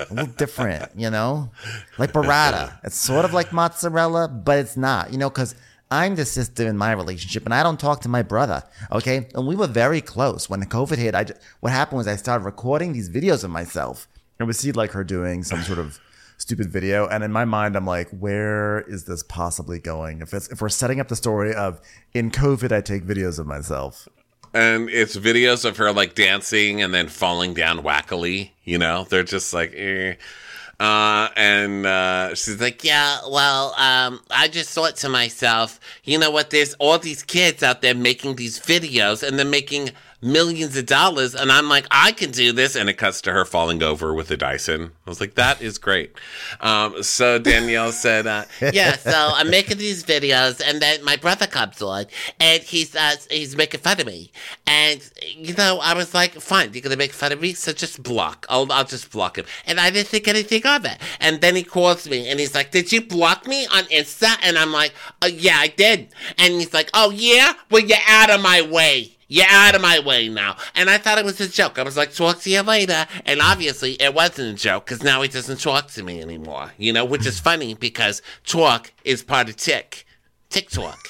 like burrata. It's sort of like mozzarella, but it's not, because I'm the sister in my relationship and I don't talk to my brother. Okay. And we were very close when COVID hit. What happened was I started recording these videos of myself and we see like her doing some sort of stupid video. And in my mind, I'm like, where is this possibly going? If we're setting up the story of in COVID, I take videos of myself. And it's videos of her like dancing and then falling down wackily. They're just like, eh. And she's like, yeah, well, I just thought to myself, you know what? There's all these kids out there making these videos and they're making millions of dollars. And I'm like, I can do this. And it cuts to her falling over with a Dyson. I was like, that is great. So Danielle said, yeah, so I'm making these videos and then my brother comes on and he's making fun of me. And, I was like, fine, you're going to make fun of me? So just block. I'll just block him. And I didn't think anything of it. And then he calls me and he's like, did you block me on Insta? And I'm like, oh, yeah, I did. And he's like, oh, yeah? Well, you're out of my way. You're out of my way now. And I thought it was a joke. I was like, talk to you later. And obviously it wasn't a joke because now he doesn't talk to me anymore, which is funny because talk is part of TikTok,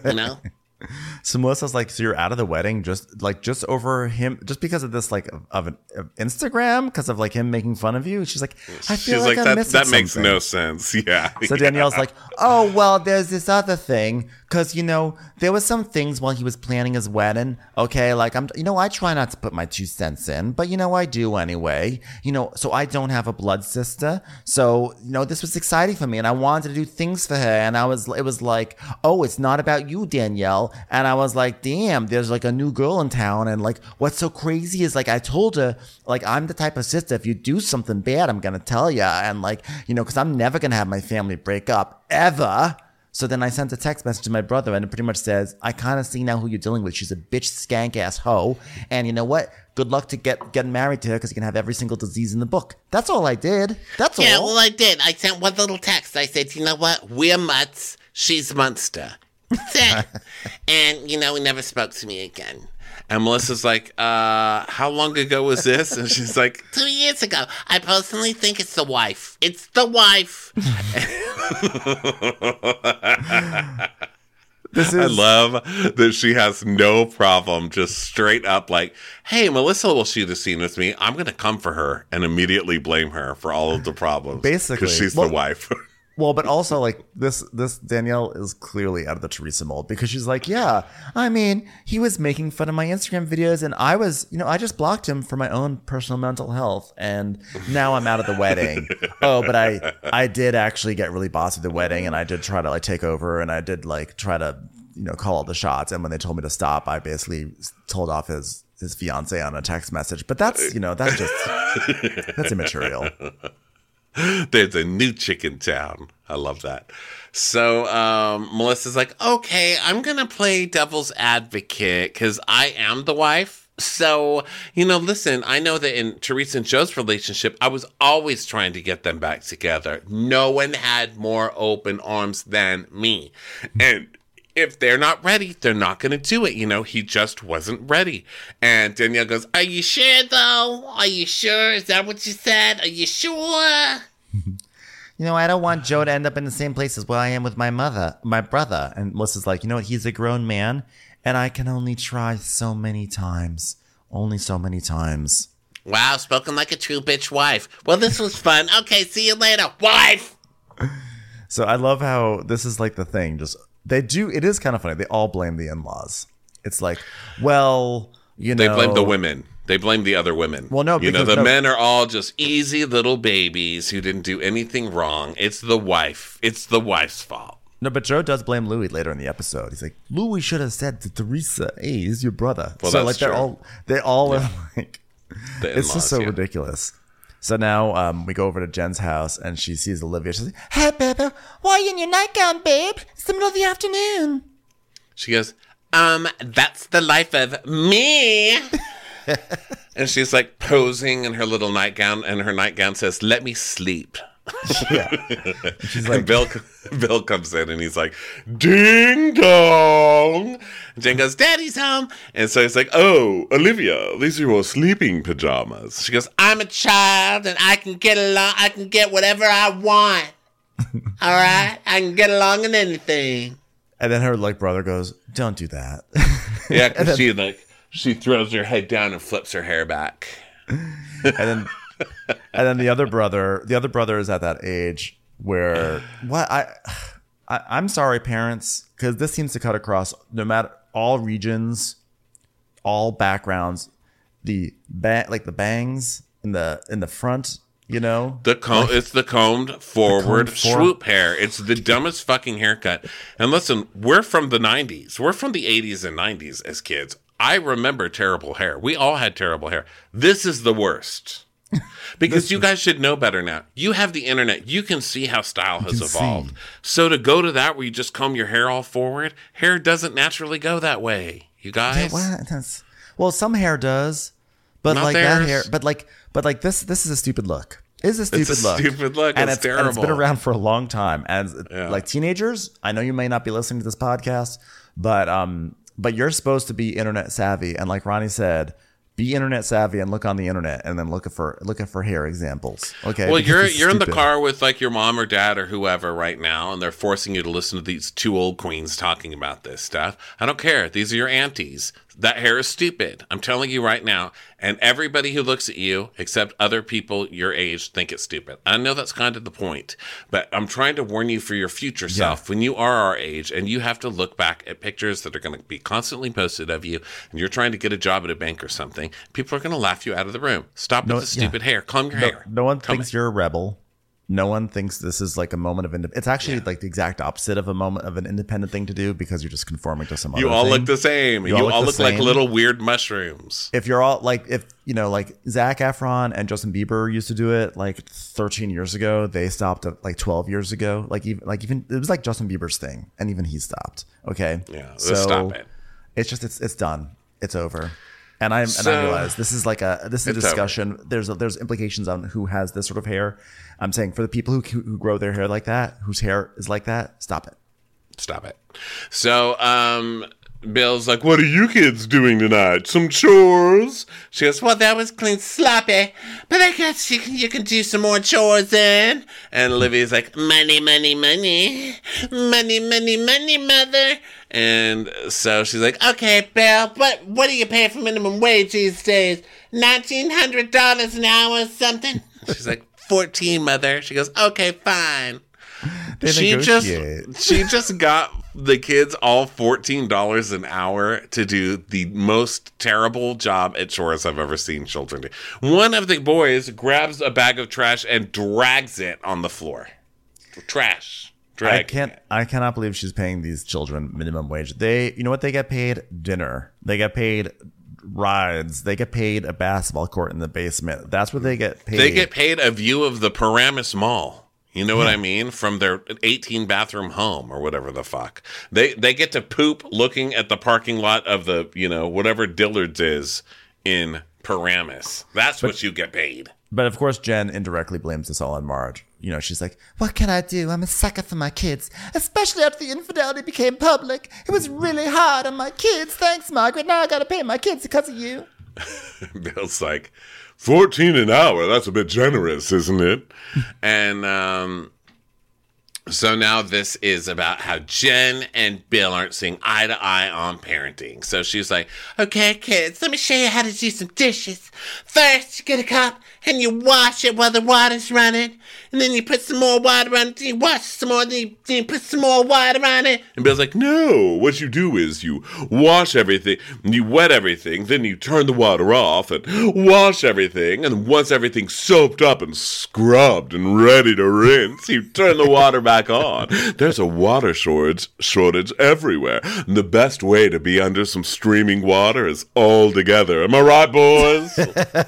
So Melissa's like, so you're out of the wedding just over him, just because of this, like of Instagram, because of like him making fun of you. She's like, I feel like I'm missing that makes something. no sense. Yeah. So Danielle's like, oh, well, there's this other thing. Cause there was some things while he was planning his wedding. Okay. Like I try not to put my 2 cents in, but I do anyway, so I don't have a blood sister. So, this was exciting for me and I wanted to do things for her. And it was like, oh, it's not about you, Danielle. And I was like, damn, there's like a new girl in town. And like, what's so crazy is like, I told her, like, I'm the type of sister, if you do something bad, I'm going to tell you. And like, cause I'm never going to have my family break up ever. So then I sent a text message to my brother and it pretty much says, I kind of see now who you're dealing with. She's a bitch skank ass hoe. And you know what? Good luck to getting married to her because you can have every single disease in the book. That's all I did. That's all. Yeah, well, I did. I sent one little text. I said, you know what? We're mutts. She's Munster. That's it. And, he never spoke to me again. And Melissa's like, how long ago was this? And she's like, 2 years ago. I personally think it's the wife. It's the wife. I love that she has no problem just straight up like, hey, Melissa will shoot a scene with me. I'm going to come for her and immediately blame her for all of the problems. Basically. Because she's the wife. Well, but also like this Danielle is clearly out of the Teresa mold because she's like, yeah, I mean, he was making fun of my Instagram videos and I was, I just blocked him for my own personal mental health and now I'm out of the wedding. Oh, but I did actually get really bossy at the wedding and I did try to like take over and I did like try to, call all the shots. And when they told me to stop, I basically told off his fiance on a text message. But that's, that's just, that's immaterial. There's a new chick in town. I love that. So Melissa's like, okay, I'm going to play devil's advocate because I am the wife. So, listen, I know that in Teresa and Joe's relationship, I was always trying to get them back together. No one had more open arms than me. And if they're not ready, they're not going to do it. He just wasn't ready. And Danielle goes, "Are you sure, though? Are you sure? Is that what you said? Are you sure?" I don't want Joe to end up in the same place as where I am with my brother. And Melissa's like, he's a grown man, and I can only try so many times. Only so many times. Wow, spoken like a true bitch wife. Well, this was fun. Okay, see you later, wife. So I love how this is like the thing. It is kind of funny. They all blame the in-laws. It's like, well, They blame the women. They blame the other women. Well, no, because the men are all just easy little babies who didn't do anything wrong. It's the wife. It's the wife's fault. No, but Joe does blame Louis later in the episode. He's like, Louis should have said to Teresa, "Hey, he's your brother." Well, so that's like true. they all are like, The it's just so in-laws, yeah. ridiculous. So now we go over to Jen's house and she sees Olivia. She's like, "Hey, baby, why are you in your nightgown, babe? It's the middle of the afternoon." She goes, "That's the life of me." And she's like posing in her little nightgown, and her nightgown says, "Let me sleep." Yeah. She's like, And Bill comes in and he's like, "Ding dong." And Jen goes, "Daddy's home." And so he's like, "Oh, Olivia, these are your sleeping pajamas." She goes, I'm a child and I can get along. I can get whatever I want. All right? I can get along in anything. and then her brother goes, "Don't do that." "Yeah," because she throws her head down and flips her hair back. and then the other brother is at that age where I'm sorry, parents, because this seems to cut across no matter all regions, all backgrounds. The bangs in the front, It's the combed forward swoop hair. It's the dumbest fucking haircut. And listen, we're from the 90s. We're from the 80s and 90s as kids. I remember terrible hair. We all had terrible hair. This is the worst. Because you guys should know better now. You have the internet. You can see how style has evolved. So to go to that where you just comb your hair all forward, hair doesn't naturally go that way. You guys? Well, some hair does, but Not that theirs. hair, but this is a stupid look. It's a stupid look. Stupid look. And it's terrible. And it's been terrible. around for a long time. And teenagers, I know you may not be listening to this podcast, but you're supposed to be internet savvy. And like Ronnie said, be internet savvy and look on the internet and then look for hair examples. Okay. Well, Because it's you're in the stupid. car with your mom or dad or whoever right now, and they're forcing you to listen to these two old queens talking about this stuff. I don't care. These are your aunties. That hair is stupid. I'm telling you right now. And everybody who looks at you, except other people your age, think it's stupid. I know that's kind of the point, but I'm trying to warn you for your future self when you are our age and you have to look back at pictures that are going to be constantly posted of you and you're trying to get a job at a bank or something. People are going to laugh you out of the room. Stop with the stupid hair. Comb your hair. No one Comb thinks it. you're a rebel. No one thinks this is like a moment of independence. It's actually like the exact opposite of a moment of an independent thing to do because you're just conforming to some other You all thing. look the same. You all look like little weird mushrooms. If you're all like Zac Efron and Justin Bieber used to do it 13 years ago, they stopped at 12 years ago. Even it was Justin Bieber's thing, and even he stopped. Okay, Yeah, let's so stop it. It's just it's done. It's over. And I realize this is a discussion. There's implications on who has this sort of hair. I'm saying for the people who grow their hair like that, whose hair is like that, stop it. Stop it. So, Bill's like, "What are you kids doing tonight? Some chores?" She goes, Well, that was clean sloppy, but I guess you can do some more chores then. and Olivia's like, Money, money, money. Money, money, money, mother. and so she's like, Okay, Bill, what do you pay for minimum wage these days? $1,900 an hour or something? she's like, 14, mother. She goes, okay, fine. They She negotiate. just got the kids all $14 an hour to do the most terrible job at chores I've ever seen children do. One of the boys grabs a bag of trash and drags it on the floor. Trash. I cannot believe she's paying these children minimum wage. You know what they get paid? Dinner. They get paid rides. They get paid a basketball court in the basement. That's what they get paid. They get paid a view of the Paramus Mall. You know what I mean? From their 18 bathroom home or whatever the fuck. They get to poop looking at the parking lot of the, whatever Dillard's is in Paramus. That's what you get paid. But of course, Jen indirectly blames this all on Marge. You know, she's like, what can I do? I'm a sucker for my kids, especially after the infidelity became public. It was really hard on my kids. Thanks, Margaret. Now I got to pay my kids because of you. Bill's like, 14 an hour. That's a bit generous, isn't it? And so now this is about how Jen and Bill aren't seeing eye to eye on parenting. So she's like, okay, kids, let me show you how to do some dishes. First, you get a cup and you wash it while the water's running. And then you put some more water on it. Then you wash some more. Then you put some more water on it. And Bill's like, no, what you do is you wash everything. You wet everything. Then you turn the water off and wash everything. And once everything's soaped up and scrubbed and ready to rinse, you turn the water back on. There's a water shortage everywhere. And the best way to be under some streaming water is all together. Am I right, boys?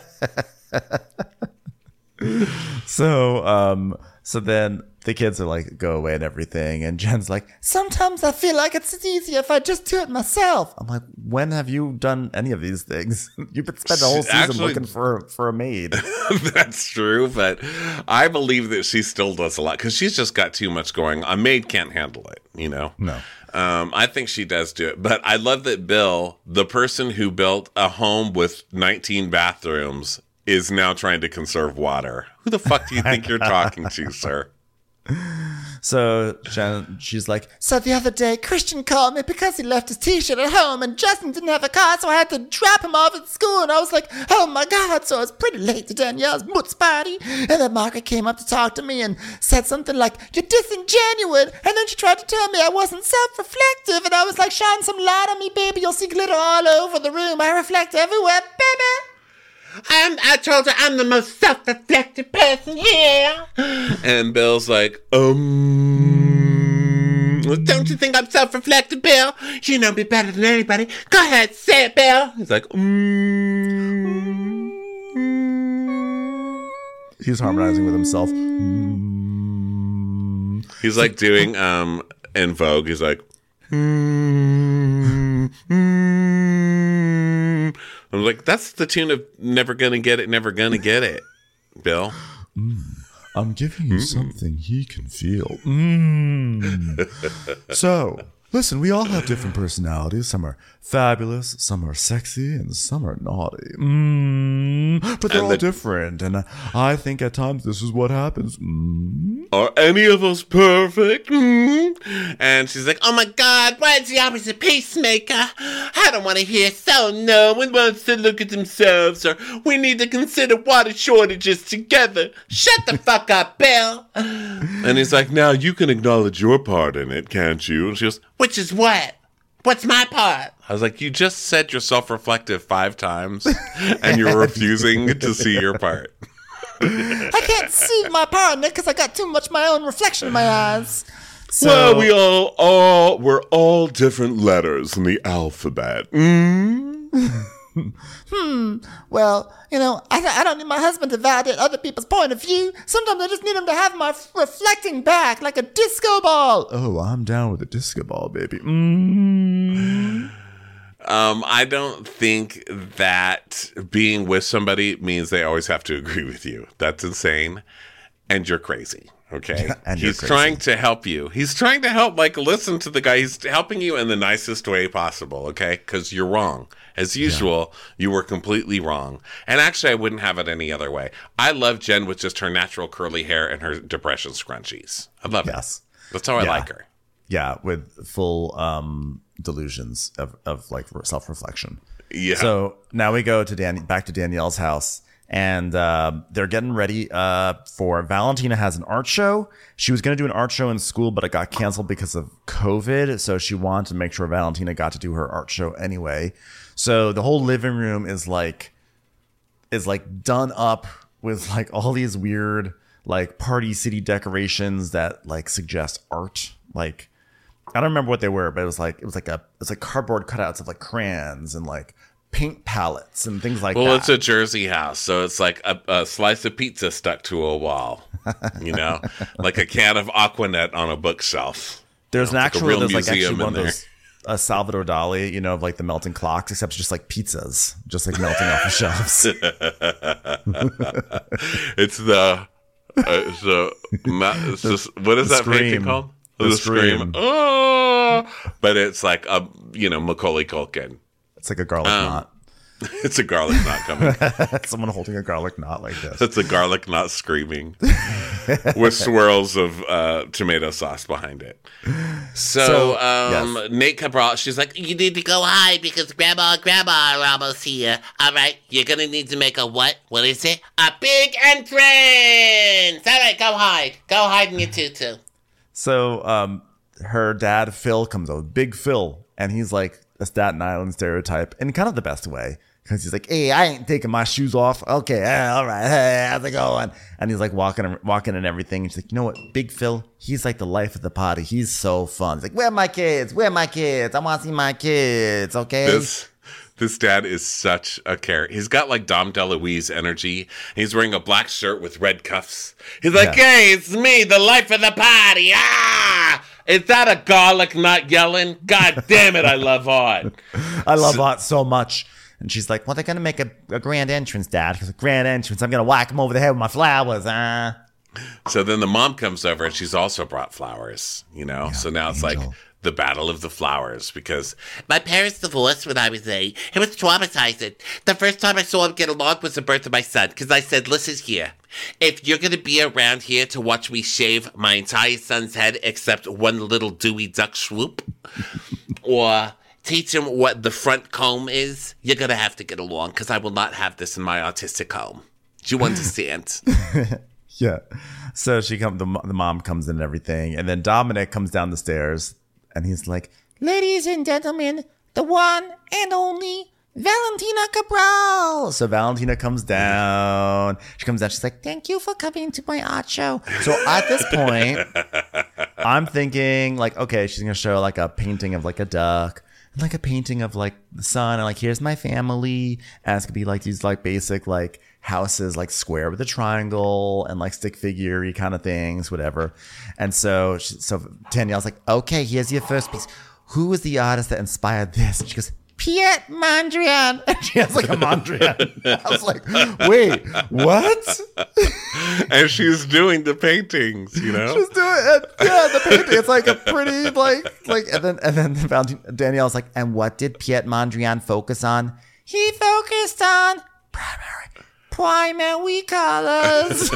So then the kids are like, go away and everything. And Jen's like, sometimes I feel like it's easier if I just do it myself. I'm like, when have you done any of these things? You've been spent the whole season looking for a maid. That's true, but I believe that she still does a lot because she's just got too much going. A maid can't handle it, you know? No. I think she does do it. But I love that Bill, the person who built a home with 19 bathrooms, is now trying to conserve water. Who the fuck do you think you're talking to, sir? So she's like, so the other day, Christian called me because he left his t-shirt at home and Justin didn't have a car, so I had to drop him off at school. And I was like, oh my God. So I was pretty late to Danielle's mutz party. And then Margaret came up to talk to me and said something like, you're disingenuous. And then she tried to tell me I wasn't self-reflective. And I was like, shine some light on me, baby. You'll see glitter all over the room. I reflect everywhere, baby. I told her I'm the most self-reflective person here. And Bill's like, Don't you think I'm self-reflective, Bill? You know me better than anybody. Go ahead, say it, Bill. He's like, He's harmonizing with himself. He's like doing, in Vogue, he's like, I'm like, that's the tune of Never Gonna Get It, Never Gonna Get It, Bill. I'm giving you something he can feel. So, listen, we all have different personalities. Some are fabulous, some are sexy, and some are naughty. But they're all different, and I think at times this is what happens. Are any of us perfect? And she's like, oh my God, why is he always a peacemaker? I don't want to hear so no one wants to look at themselves, or we need to consider water shortages together. Shut the fuck up, Bill. And he's like, now you can acknowledge your part in it, can't you? And she goes, which is what? What's my part? I was like, you just said you're self-reflective 5 times, and you're refusing to see your part. I can't see my part, Nick, because I got too much my own reflection in my eyes. So, well, we're all different letters in the alphabet. Well, you know, I don't need my husband to validate other people's point of view. Sometimes I just need him to have my reflecting back like a disco ball. Oh, I'm down with a disco ball, baby. I don't think that being with somebody means they always have to agree with you. That's insane. And you're crazy. Okay. And he's trying to help you. He's trying to help, like, listen to the guy. He's helping you in the nicest way possible. Okay. Because you're wrong. As usual, you were completely wrong. And actually, I wouldn't have it any other way. I love Jen with just her natural curly hair and her depression scrunchies. I love it. That's how I like her. Yeah. With full delusions of like self-reflection. Yeah. So now we go to back to Danielle's house. And they're getting ready for Valentina has an art show. She was going to do an art show in school, but it got canceled because of COVID. So she wanted to make sure Valentina got to do her art show anyway. So the whole living room is like done up with like all these weird like Party City decorations that like suggest art. Like I don't remember what they were, but it was like cardboard cutouts of like crayons and like paint palettes and things like that. Well, it's a Jersey house, so it's like a slice of pizza stuck to a wall, you know, like a can of Aquanet on a bookshelf. There's an actual, there's like actually one of those a Salvador Dali, you know, of like the melting clocks, except it's just like pizzas, just like melting off the shelves. It's what is that painting called? The Scream. Oh, but it's like Macaulay Culkin. It's like a garlic knot. It's a garlic knot coming. Someone holding a garlic knot like this. It's a garlic knot screaming with swirls of tomato sauce behind it. So yes. Nate Cabral, she's like, you need to go hide because Grandma and Grandma are almost here. All right, you're going to need to make a what? What is it? A big entrance! All right, go hide. Go hide in your tutu. So her dad, Phil, comes over, Big Phil, and he's like a Staten Island stereotype in kind of the best way. Because he's like, hey, I ain't taking my shoes off. Okay, all right, hey, how's it going? And he's like walking and everything. And she's like, you know what, Big Phil, he's like the life of the party. He's so fun. He's like, where are my kids? Where are my kids? I want to see my kids, okay? This dad is such a character. He's got like Dom DeLuise energy. He's wearing a black shirt with red cuffs. He's like, hey, it's me, the life of the party. Ah! Is that a garlic knot yelling? God damn it, I love Art. I love Art so much. And she's like, well, they're going to make a grand entrance, Dad. He goes, a grand entrance. I'm going to whack him over the head with my flowers. So then the mom comes over and she's also brought flowers, you know? Yeah, so now it's like the battle of the flowers because my parents divorced when I was 8. It was traumatizing. The first time I saw him get along was the birth of my son because I said, listen here. If you're going to be around here to watch me shave my entire son's head except one little Dewey Duck swoop or teach him what the front comb is, you're going to have to get along because I will not have this in my autistic home. Do you understand? Yeah. So the mom comes in and everything. And then Dominic comes down the stairs and he's like, ladies and gentlemen, the one and only Valentina Cabral. So Valentina comes down. She comes down. She's like, thank you for coming to my art show. So at this point, I'm thinking like, okay, she's going to show like a painting of like a duck. Like a painting of like the sun and like here's my family, and it's gonna be like these like basic like houses like square with a triangle and like stick figure-y kind of things, whatever. And so Danielle's like, okay, here's your first piece. Who was the artist that inspired this? And she goes, Piet Mondrian. And she has like a Mondrian. I was like, wait, what? And she's doing the paintings, you know? She's doing it. Yeah, the painting. It's like a pretty, like, and then Danielle's like, and what did Piet Mondrian focus on? He focused on primary colors.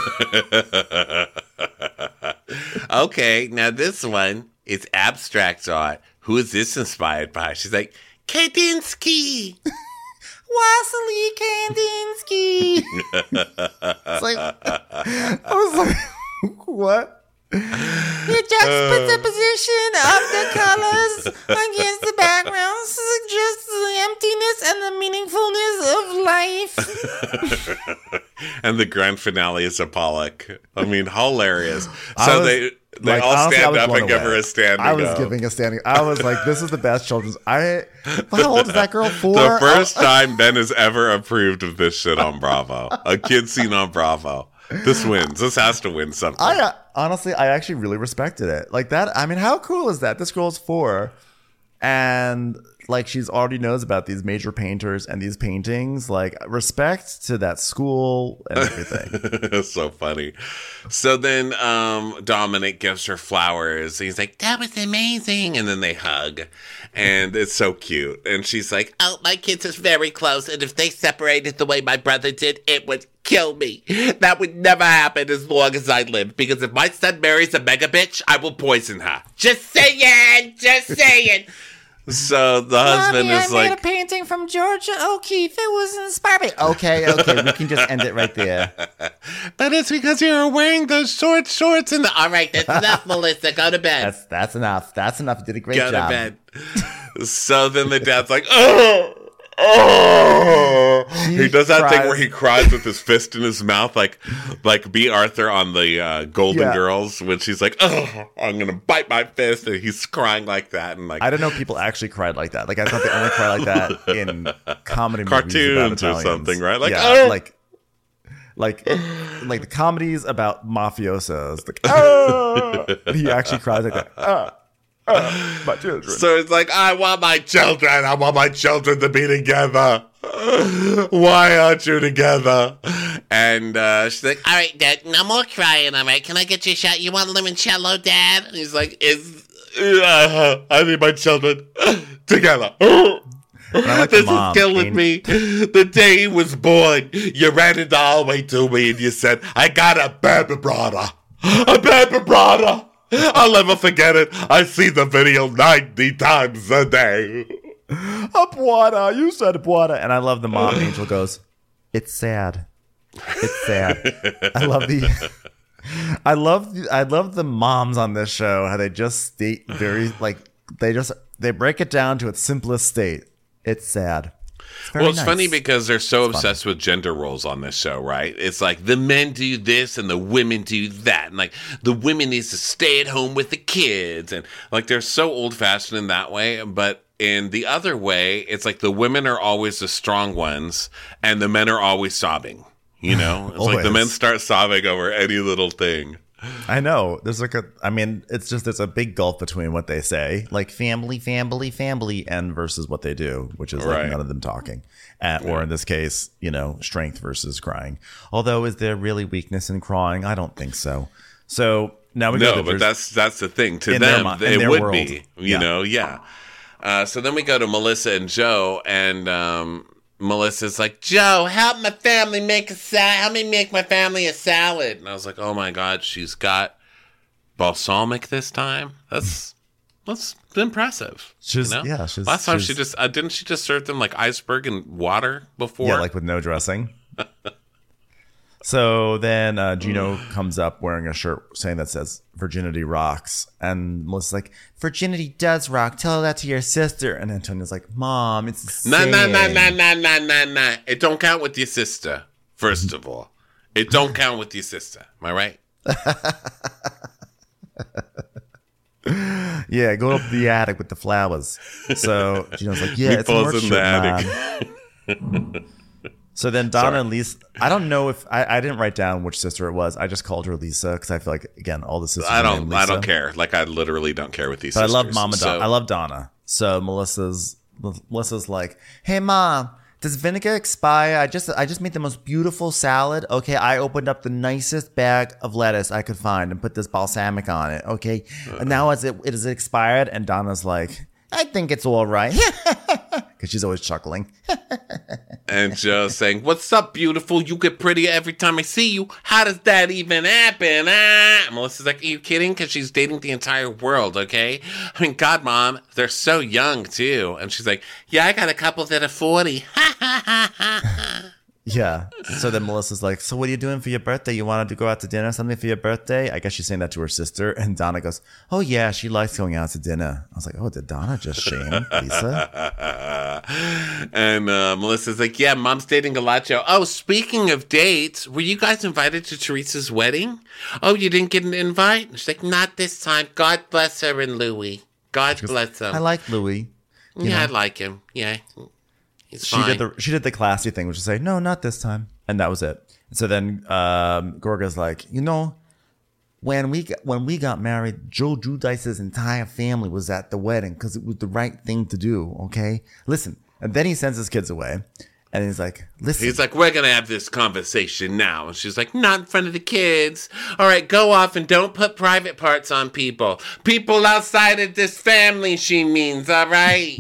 Okay, now this one is abstract art. Who is this inspired by? She's like, Kandinsky. Wassily Kandinsky. It's like, I was like, what? The juxtaposition of the colors against the background suggests the emptiness and the meaningfulness of life. And the grand finale is a Pollock. I mean, hilarious. So they all honestly, stand up and give her a standing I was giving a standing. I was like, this is the best children's. How old is that girl? 4? The first time Ben has ever approved of this shit on Bravo. A kid scene on Bravo. This wins. This has to win something. Honestly, I actually really respected it. Like that. I mean, how cool is that? This girl's 4. And like she's already knows about these major painters and these paintings. Like respect to that school and everything. It's so funny. So then Dominic gives her flowers. He's like, that was amazing. And then they hug. And it's so cute. And she's like, oh, my kids are very close. And if they separated the way my brother did, it would kill me. That would never happen as long as I live. Because if my son marries a mega bitch, I will poison her. Just saying. Just saying. So the husband Mommy, is I made like, a painting from Georgia O'Keeffe. It was inspired. Okay, we can just end it right there. But it's because you're wearing those short shorts and all right, that's enough, Melissa. Go to bed. That's enough. That's enough. You did a great job. Go to bed. So then the dad's like, oh. He does that thing where he cries with his fist in his mouth, like B. Arthur on the Golden Girls, when she's like, "Oh, I'm gonna bite my fist," and he's crying like that, and like I didn't know people actually cried like that. Like I thought they only cry like that in comedy cartoons movies or something, right? Like, like the comedies about mafiosos. Like, oh! He actually cries like that. My children. So it's like, I want my children. I want my children to be together. Why aren't you together? And she's like, All right, Dad, no more crying, all right? Can I get you a shot? You want limoncello, Dad? and he's like, I need my children together. like This mom, is killing me. The day he was born, you ran into the hallway to me and you said, I got a baby brother. A baby brother. I'll never forget it. I see the video 90 times a day. A Buada. You said Buada. And I love the mom. Angel goes, it's sad. It's sad. I love the moms on this show, how they just state very, like, they break it down to its simplest state. It's sad. It's funny because they're so obsessed with gender roles on this show, right? It's like the men do this and the women do that. And like the women needs to stay at home with the kids. And like they're so old fashioned in that way. But in the other way, it's like the women are always the strong ones and the men are always sobbing. You know, it's like the men start sobbing over any little thing. I know. There's like there's a big gulf between what they say, like family, and versus what they do, which is like none of them talking. Or in this case, you know, strength versus crying. Although, is there really weakness in crying? I don't think so. So now we go to but that's the thing. To them, it would world. Be, you know, so then we go to Melissa and Joe, and Melissa's like, Joe, help my family make a salad. Help me make my family a salad. And I was like, oh my God, she's got balsamic this time. That's impressive. She's last time she just didn't she just serve them like iceberg and water before? Yeah, like with no dressing. So then Gino comes up wearing a shirt saying that says virginity rocks. And Melissa's like, virginity does rock. Tell that to your sister. And Antonia's like, Mom, it's nah. It don't count with your sister, first of all. It don't count with your sister. Am I right? Yeah, go up the attic with the flowers. So Gino's like, yeah, it's a work shirt, man. So then Donna and Lisa, I don't know if I didn't write down which sister it was. I just called her Lisa because I feel like, again, all the sisters are named Lisa. I don't care. Like, I literally don't care with these sisters. I love Mama Donna. I love Donna. So Melissa's like, hey Mom, does vinegar expire? I just made the most beautiful salad. Okay, I opened up the nicest bag of lettuce I could find and put this balsamic on it. Okay, and now it is expired. And Donna's like, I think it's all right. Because she's always chuckling. And Joe's saying, what's up, beautiful? You get prettier every time I see you. How does that even happen? Melissa's like, are you kidding? Because she's dating the entire world, okay? I mean, God, Mom, they're so young, too. And she's like, yeah, I got a couple that are 40. Yeah. So then Melissa's like, so what are you doing for your birthday? You wanted to go out to dinner or something for your birthday? I guess she's saying that to her sister. And Donna goes, oh, yeah, she likes going out to dinner. I was like, oh, did Donna just shame Lisa? And Melissa's like, yeah, Mom's dating a lot, Joe. Oh, speaking of dates, were you guys invited to Teresa's wedding? Oh, you didn't get an invite? And she's like, not this time. God bless her and Louie. God bless him. I like Louie. I like him. Yeah. She did the classy thing, which is say, no, not this time. And that was it. So then Gorga's like, you know, when we got married, Joe Giudice's entire family was at the wedding because it was the right thing to do, okay? Listen. And then he sends his kids away. And he's like, listen. He's like, we're going to have this conversation now. And she's like, not in front of the kids. All right, go off and don't put private parts on people. People outside of this family, she means, all right?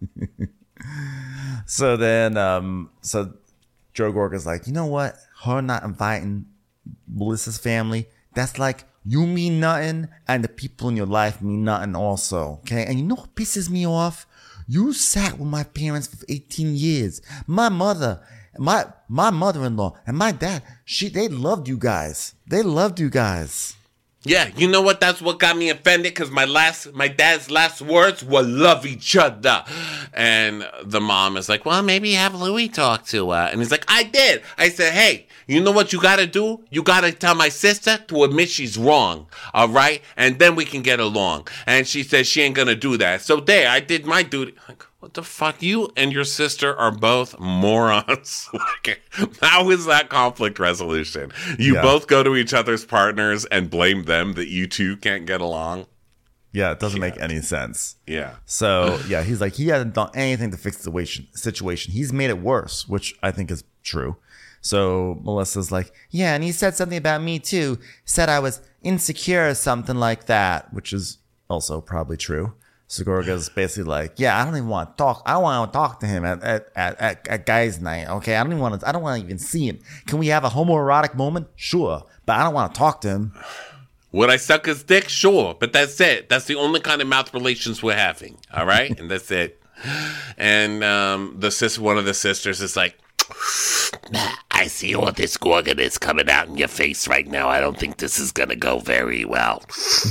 So then, so Joe Gorga's like, you know what? Her not inviting Melissa's family, that's like you mean nothing and the people in your life mean nothing also, okay? And you know what pisses me off? You sat with my parents for 18 years. My mother, my mother-in-law and my dad, they loved you guys. They loved you guys. Yeah, you know what? That's what got me offended because my dad's last words were love each other. And the mom is like, well, maybe have Louie talk to her. And he's like, I did. I said, hey, you know what you got to do? You got to tell my sister to admit she's wrong. All right? And then we can get along. And she said she ain't going to do that. So there, I did my duty. Like, what the fuck? You and your sister are both morons. How is that conflict resolution? You both go to each other's partners and blame them that you two can't get along. Yeah, it doesn't make any sense. Yeah. So, yeah, he's like, he hasn't done anything to fix the situation. He's made it worse, which I think is true. So Melissa's like, yeah, and he said something about me too. Said I was insecure or something like that, which is also probably true. So Gorga's basically like, yeah, I don't even want to talk. I don't want to talk to him at guys' night. Okay, I don't want to even see him. Can we have a homoerotic moment? Sure, but I don't want to talk to him. Would I suck his dick? Sure, but that's it. That's the only kind of mouth relations we're having. All right, and that's it. And one of the sisters is like, I see all this Gorgon is coming out in your face right now. I don't think this is gonna go very well.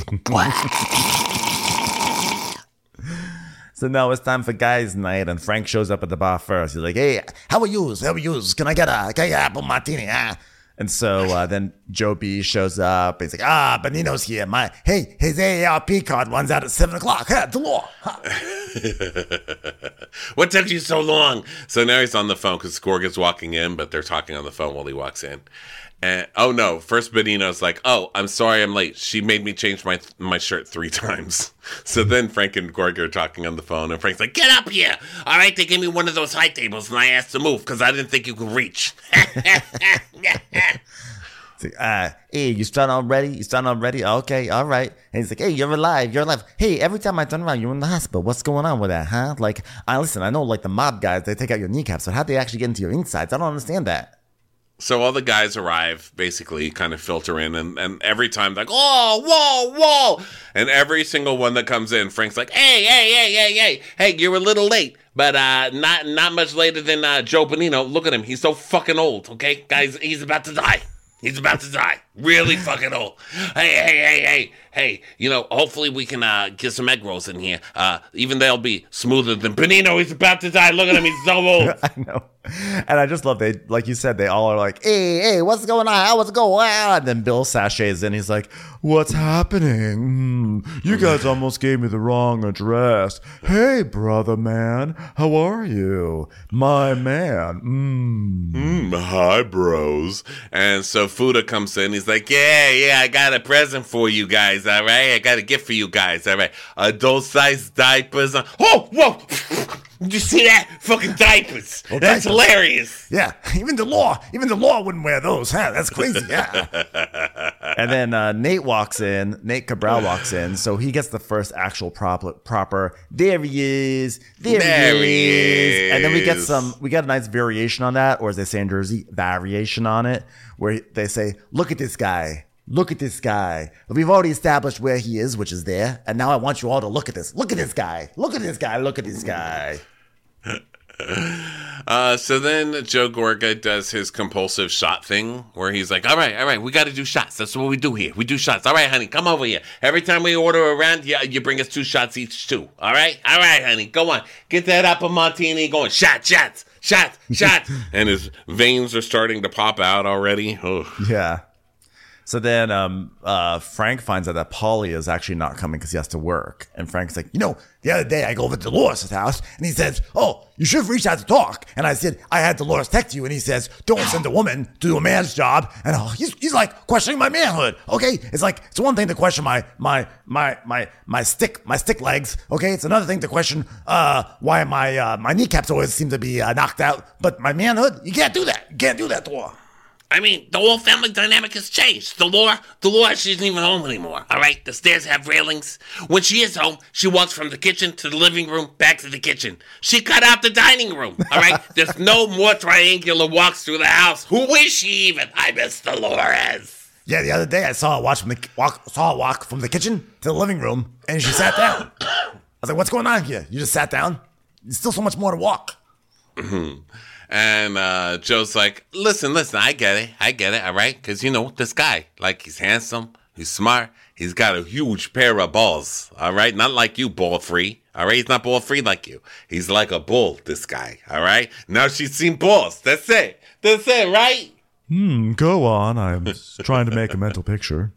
So now it's time for guys' night, and Frank shows up at the bar first. He's like, hey, how are you? Can I get a apple martini? And so then Joe B shows up. He's like, Benino's here. His AARP card runs out at 7 o'clock. The law. What took you so long? So now he's on the phone because Gorgon's walking in, but they're talking on the phone while he walks in. And oh no, first Benino's like, oh, I'm sorry I'm late. She made me change my shirt 3 times. So then Frank and Gorga are talking on the phone, and Frank's like, get up here. All right, they gave me one of those high tables, and I asked to move because I didn't think you could reach. Hey, you starting already? Okay, all right. And he's like, hey, you're alive. Hey, every time I turn around, you're in the hospital. What's going on with that, huh? Like, I know like the mob guys, they take out your kneecaps, but how'd they actually get into your insides? I don't understand that. So all the guys arrive, basically kind of filter in, and every time they're like, oh, whoa. And every single one that comes in, Frank's like, hey, you're a little late, but not much later than Joe Benino. Look at him. He's so fucking old, okay? Guys, he's about to die. Really fucking old. Hey, hopefully we can get some egg rolls in here. Even they'll be smoother than Benino. He's about to die. Look at him. He's so old. I know. And I just love like you said, they all are like, hey, what's going on? What's going on? And then Bill sachets in. He's like, what's happening? You guys almost gave me the wrong address. Hey, brother man, how are you? My man. Hi, bros. And so Fuda comes in. He's like, yeah, I got a present for you guys, all right? I got a gift for you guys, all right? Adult-sized diapers. Oh, whoa! Did you see that? Fucking diapers. Well, That's diapers. Hilarious. Yeah, even the law wouldn't wear those, huh? That's crazy, yeah. And then Nate Cabral walks in, so he gets the first actual proper, there he is. And then we get a nice variation on that, or as they say in Jersey, variation on it, where they say, look at this guy. We've already established where he is, which is there. And now I want you all to look at this. Look at this guy. So then Joe Gorga does his compulsive shot thing where he's like, all right, we got to do shots. That's what we do here. We do shots. All right, honey, come over here. Every time we order a round, you bring us 2 shots each too. All right, honey, go on. Get that apple martini going. Shots. And his veins are starting to pop out already. Ugh. Yeah. So then Frank finds out that Paulie is actually not coming because he has to work. And Frank's like, the other day I go over to Dolores' house and he says, oh, you should have reached out to talk. And I said, I had Dolores text you. And he says, don't send a woman to do a man's job. And he's like questioning my manhood. Okay. It's like, it's one thing to question my stick legs. Okay. It's another thing to question why my kneecaps always seem to be knocked out. But my manhood, you can't do that. You can't do that to her. I mean, the whole family dynamic has changed. The Laura, she isn't even home anymore, all right? The stairs have railings. When she is home, she walks from the kitchen to the living room, back to the kitchen. She cut out the dining room, all right? There's no more triangular walks through the house. Who is she even? I miss Dolores. Yeah, the other day I saw her walk from the kitchen to the living room, and she sat down. I was like, what's going on here? You just sat down? There's still so much more to walk. Mm-hmm. And Joe's like, listen, I get it, all right? Because, this guy, like, he's handsome, he's smart, he's got a huge pair of balls, all right? Not like you, ball-free, all right? He's not ball-free like you. He's like a bull, this guy, all right? Now she's seen balls. That's it, right? Go on. I'm trying to make a mental picture.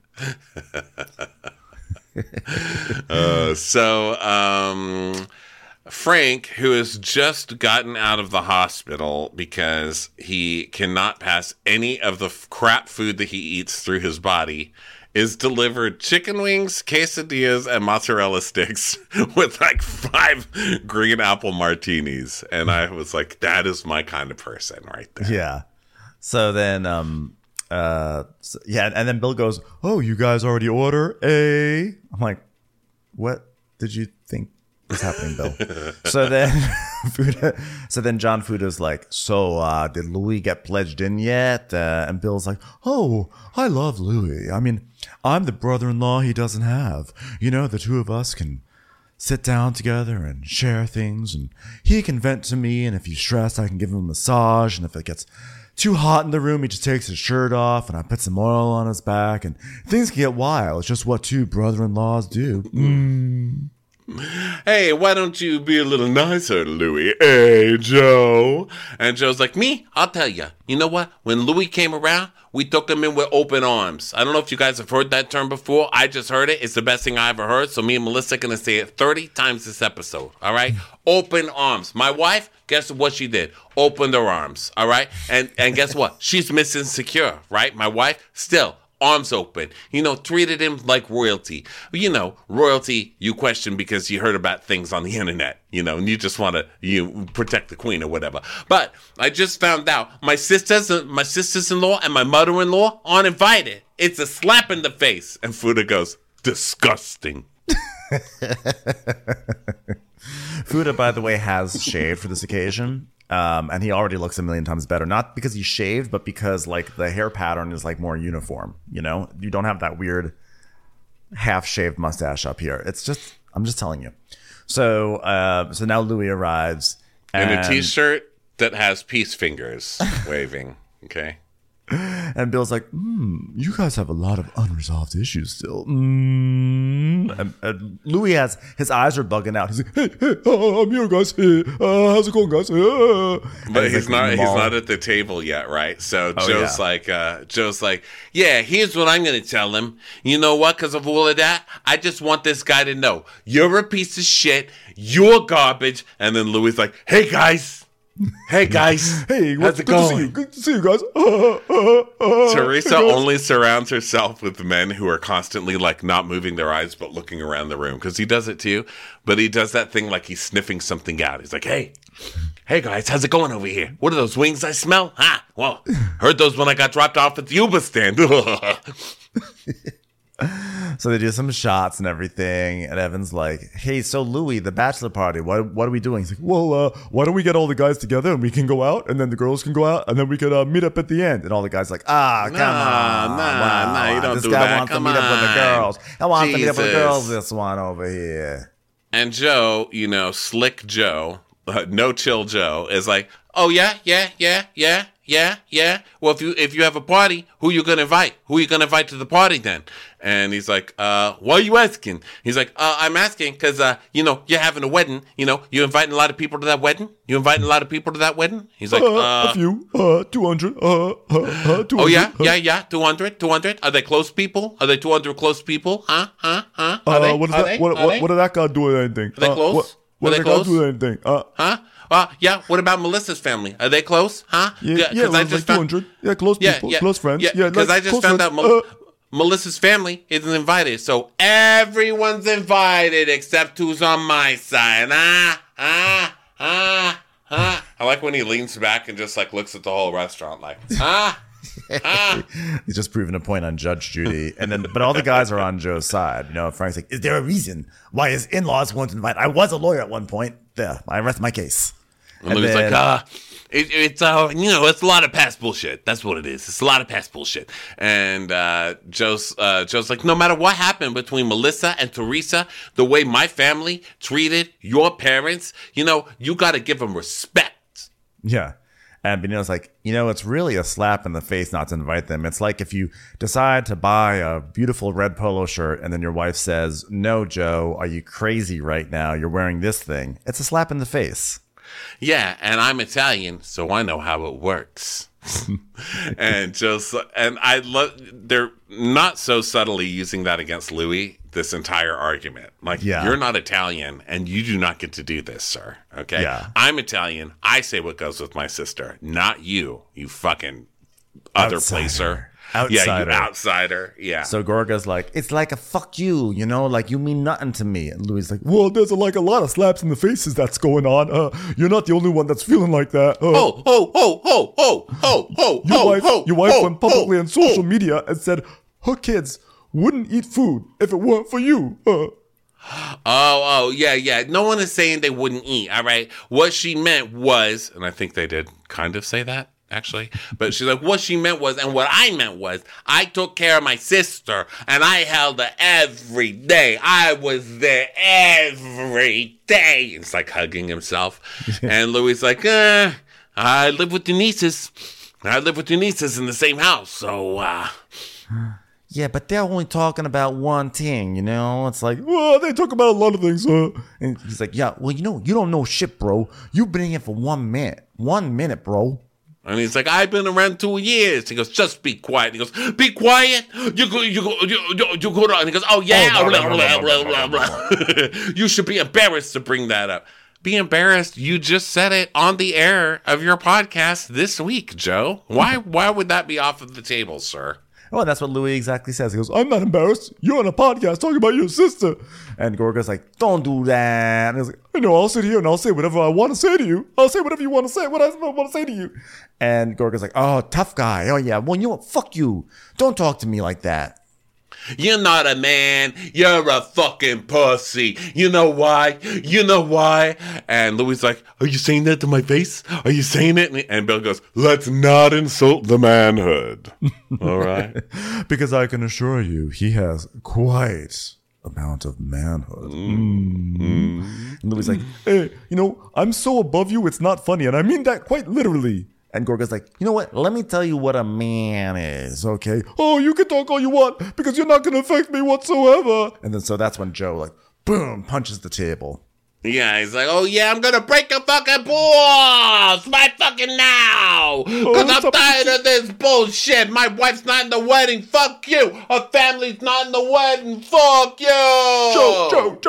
Frank, who has just gotten out of the hospital because he cannot pass any of the crap food that he eats through his body, is delivered chicken wings, quesadillas, and mozzarella sticks with like 5 green apple martinis. And I was like, that is my kind of person right there. Yeah. So then, and then Bill goes, "Oh, you guys already order a?" I'm like, "What did you think was happening, Bill?" So then, John Fuda's like, "So, did Louis get pledged in yet?" And Bill's like, "Oh, I love Louis. I mean, I'm the brother-in-law he doesn't have. You know, the two of us can sit down together and share things, and he can vent to me, and if he's stressed, I can give him a massage, and if it gets too hot in the room, he just takes his shirt off, and I put some oil on his back, and things can get wild. It's just what two brother-in-laws do." "Hey, why don't you be a little nicer, Louis? Hey, Joe." And Joe's like, "Me? I'll tell you. You know what? When Louis came around, we took him in with open arms." I don't know if you guys have heard that term before. I just heard it. It's the best thing I ever heard. So me and Melissa are going to say it 30 times this episode. All right? Open arms. My wife, guess what she did? Opened her arms. All right? And guess what? She's missing secure, right? My wife, still arms open, treated him like royalty. Royalty you question because you heard about things on the internet, and you just want to protect the queen or whatever. But I just found out my sisters-in-law and my mother-in-law aren't invited. It's a slap in the face. And Fuda goes, "Disgusting." Fuda, by the way, has shaved for this occasion. And he already looks a million times better. Not because he shaved, but because like the hair pattern is like more uniform. You don't have that weird half-shaved mustache up here. I'm just telling you. So now Louis arrives in a t-shirt that has peace fingers waving. Okay. And Bill's like, "You guys have a lot of unresolved issues still." And Louis his eyes are bugging out. He's like, "Hey, I'm here, guys. Hey, how's it going, guys?" But he's not at the table yet, right? So Joe's like, "Yeah, here's what I'm going to tell him. You know what? Because of all of that, I just want this guy to know you're a piece of shit. You're garbage." And then Louis like, "Hey, guys. Hey, guys. Hey, how's it going? Good to see you guys." Teresa only surrounds herself with men who are constantly like not moving their eyes but looking around the room, because he does it too. But he does that thing like he's sniffing something out. He's like, hey guys, how's it going over here? What are those wings I smell? Well, heard those when I got dropped off at the Uber stand. So they do some shots and everything, and Evan's like, "Hey, so Louis, the bachelor party, what are we doing?" He's like, "Well, why don't we get all the guys together and we can go out, and then the girls can go out, and then we can meet up at the end." And all the guys like, come on, you don't this do guy that. wants Come to meet up with the on. girls. I want to meet up with the Jesus. girls. This one over here. And Joe, slick Joe, no chill Joe, is like, "Oh yeah. Well, if you have a party, who you gonna invite? Who you gonna invite to the party then?" And he's like, "Why are you asking?" He's like, "I'm asking because you're having a wedding. You inviting a lot of people to that wedding. He's like, "A few, 200, 200. Oh yeah, 200. Are they close people? Are they 200 close people? Huh? Are they? What did that guy do with anything? Are they close? What Are did they that guy close? do with anything? Huh? Yeah. What about Melissa's family? Are they close? Huh? Yeah, I just like 200. Yeah, close people, close friends. Yeah, because I just found out Melissa's family isn't invited, so everyone's invited except who's on my side. I like when he leans back and just like looks at the whole restaurant like, He's just proving a point on Judge Judy, but all the guys are on Joe's side. Frank's like, "Is there a reason why his in-laws won't invite? I was a lawyer at one point. There, I rest my case." And Louis like, it's a lot of past bullshit. That's what it is. It's a lot of past bullshit. And Joe's like, no matter what happened between Melissa and Teresa, the way my family treated your parents, you got to give them respect. Yeah. And Benito's like, it's really a slap in the face not to invite them. It's like if you decide to buy a beautiful red polo shirt and then your wife says, "No, Joe, are you crazy right now? You're wearing this thing." It's a slap in the face. Yeah, and I'm Italian, so I know how it works. And I love, they're not so subtly using that against Louis this entire argument. Like, You're not Italian, and you do not get to do this, sir. Okay? Yeah. I'm Italian. I say what goes with my sister, not you, you fucking other placer. outsider. Yeah, you outsider. Yeah. So Gorga's like, it's like a fuck you, you know, like you mean nothing to me. And Louis like, well, there's like a lot of slaps in the faces that's going on. You're not the only one that's feeling like that. Your wife went publicly on social media and said her kids wouldn't eat food if it weren't for you. Yeah. No one is saying they wouldn't eat, all right? What she meant was, and I think they did kind of say that, actually, but she's like, what she meant was, and what I meant was, I took care of my sister, and I held her every day. I was there every day. It's like hugging himself. And Louis like, I live with your nieces. I live with your nieces in the same house, so, Yeah, but they're only talking about one thing, you know? It's like, well, they talk about a lot of things, And he's like, yeah, well, you know, you don't know shit, bro. You've been here for 1 minute. 1 minute, bro. And he's like, I've been around 2 years. He goes, just be quiet. He goes, be quiet. You go to. And he goes, oh yeah. Blah, blah. You should be embarrassed to bring that up. Be embarrassed. You just said it on the air of your podcast this week, Joe. Why would that be off of the table, sir? Oh, that's what Louis exactly says. He goes, I'm not embarrassed. You're on a podcast talking about your sister. And Gorga's like, don't do that. And he's like, I know, I'll sit here and I'll say whatever I want to say to you. I'll say whatever you want to say, what I want to say to you. And Gorga's like, oh, tough guy. Oh, yeah. Well, you know what? Fuck you. Don't talk to me like that. You're not a man. You're a fucking pussy. You know why? And Louis like, are you saying that to my face? Are you saying it? And Bill goes, let's not insult the manhood. All right? Because I can assure you, he has quite amount of manhood. And Louis like, hey, you know, I'm so above you, it's not funny. And I mean that quite literally. And Gorga's like, you know what? Let me tell you what a man is, okay? Oh, you can talk all you want because you're not going to affect me whatsoever. And then so that's when Joe, like, boom, punches the table. Yeah, he's like, oh yeah, I'm going to break your fucking balls right fucking now. Because I'm tired of this bullshit. My wife's not in the wedding. Fuck you. Her family's not in the wedding. Fuck you. Joe.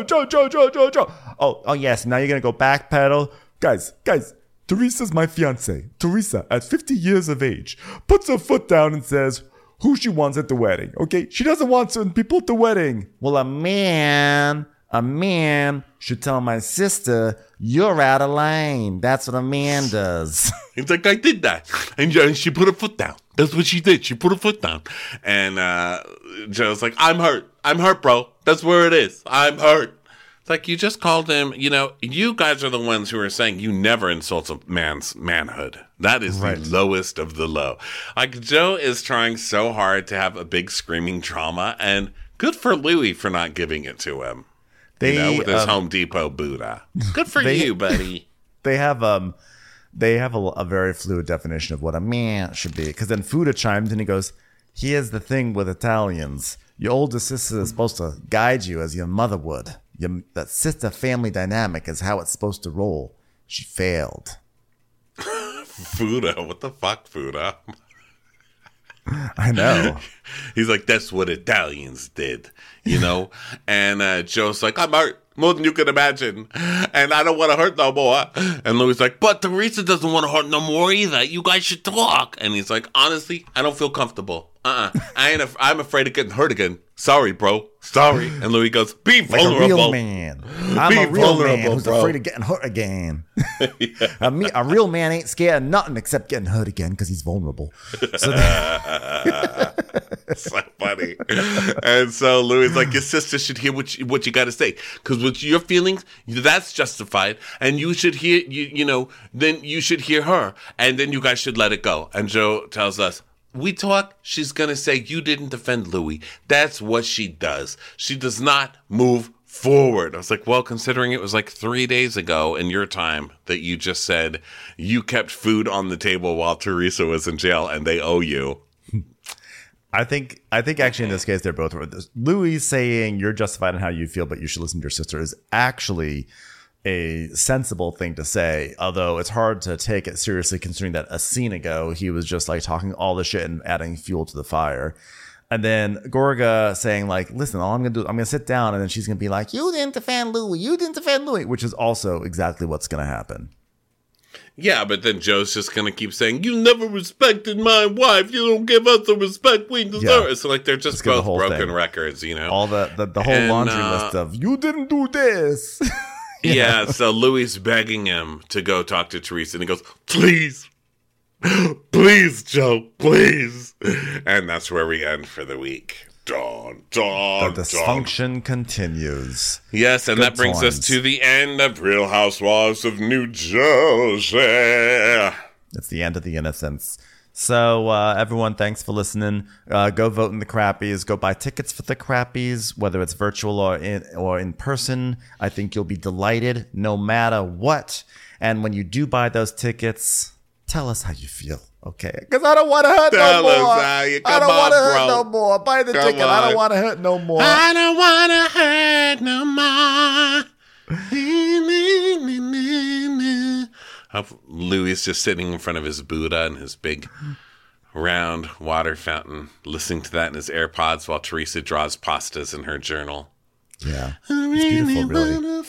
Oh, yes. Now you're going to go backpedal. Guys. Teresa's my fiance. Teresa, at 50 years of age, puts her foot down and says who she wants at the wedding, okay? She doesn't want certain people at the wedding. Well, a man should tell my sister, you're out of line. That's what a man does. It's like, I did that. And she put her foot down. That's what she did. She put her foot down. And Joe's like, I'm hurt, bro. That's where it is. I'm hurt. It's like, you just called him, you know, you guys are the ones who are saying you never insult a man's manhood. That is right. The lowest of the low. Like, Joe is trying so hard to have a big screaming drama, and good for Louis for not giving it to him. With his Home Depot Buddha. Good for you, buddy. They have a very fluid definition of what a man should be. Because then Fuda chimes in, he goes, here's the thing with Italians. Your older sister is supposed to guide you as your mother would. That sister family dynamic is how it's supposed to roll. She failed. Fuda, what the fuck, Fuda? I know. He's like, that's what Italians did, you know? And Joe's like, I'm hurt more than you can imagine. And I don't want to hurt no more. And Louis like, but Teresa doesn't want to hurt no more either. You guys should talk. And he's like, honestly, I don't feel comfortable. I'm afraid of getting hurt again. Sorry, bro. Sorry. And Louis goes, be vulnerable. Like a real man. I'm a real man who's afraid of getting hurt again. A real man ain't scared of nothing except getting hurt again because he's vulnerable. So funny. And so Louis is like, your sister should hear what you got to say. Because with your feelings, that's justified. And you should hear, then you should hear her. And then you guys should let it go. And Joe tells us, we talk, she's going to say, you didn't defend Louis. That's what she does. She does not move forward. I was like, well, considering it was like 3 days ago in your time that you just said you kept food on the table while Teresa was in jail and they owe you. I think actually in this case, they're both right. Louis saying you're justified in how you feel, but you should listen to your sister is actually a sensible thing to say, although it's hard to take it seriously considering that a scene ago he was just like talking all the shit and adding fuel to the fire. And then Gorga saying like, listen, all I'm gonna sit down, and then she's gonna be like, you didn't defend Louis, which is also exactly what's gonna happen. Yeah, but then Joe's just going to keep saying, you never respected my wife. You don't give us the respect we deserve. Yeah. So, like, they're just Let's get the both whole broken thing. records, you know? All the whole laundry list of, you didn't do this. Yeah, so Louis begging him to go talk to Teresa, and he goes, please, please, Joe, please. And that's where we end for the week. Dun, dun, The dysfunction continues. Yes, and Good that brings times. us to the end of Real Housewives of New Jersey. It's the end of the innocence. So, everyone, thanks for listening. Go vote in the Crappies. Go buy tickets for the Crappies, whether it's virtual or in person. I think you'll be delighted no matter what. And when you do buy those tickets, tell us how you feel, okay? Because I don't want to hurt no more. Tell us how you I don't come want to on, hurt bro. no more. Buy the Come ticket. I on. don't want to hurt no more. I don't want to hurt no more. Louis is just sitting in front of his Buddha and his big round water fountain, listening to that in his AirPods while Teresa draws pastas in her journal. Yeah, it's beautiful, really.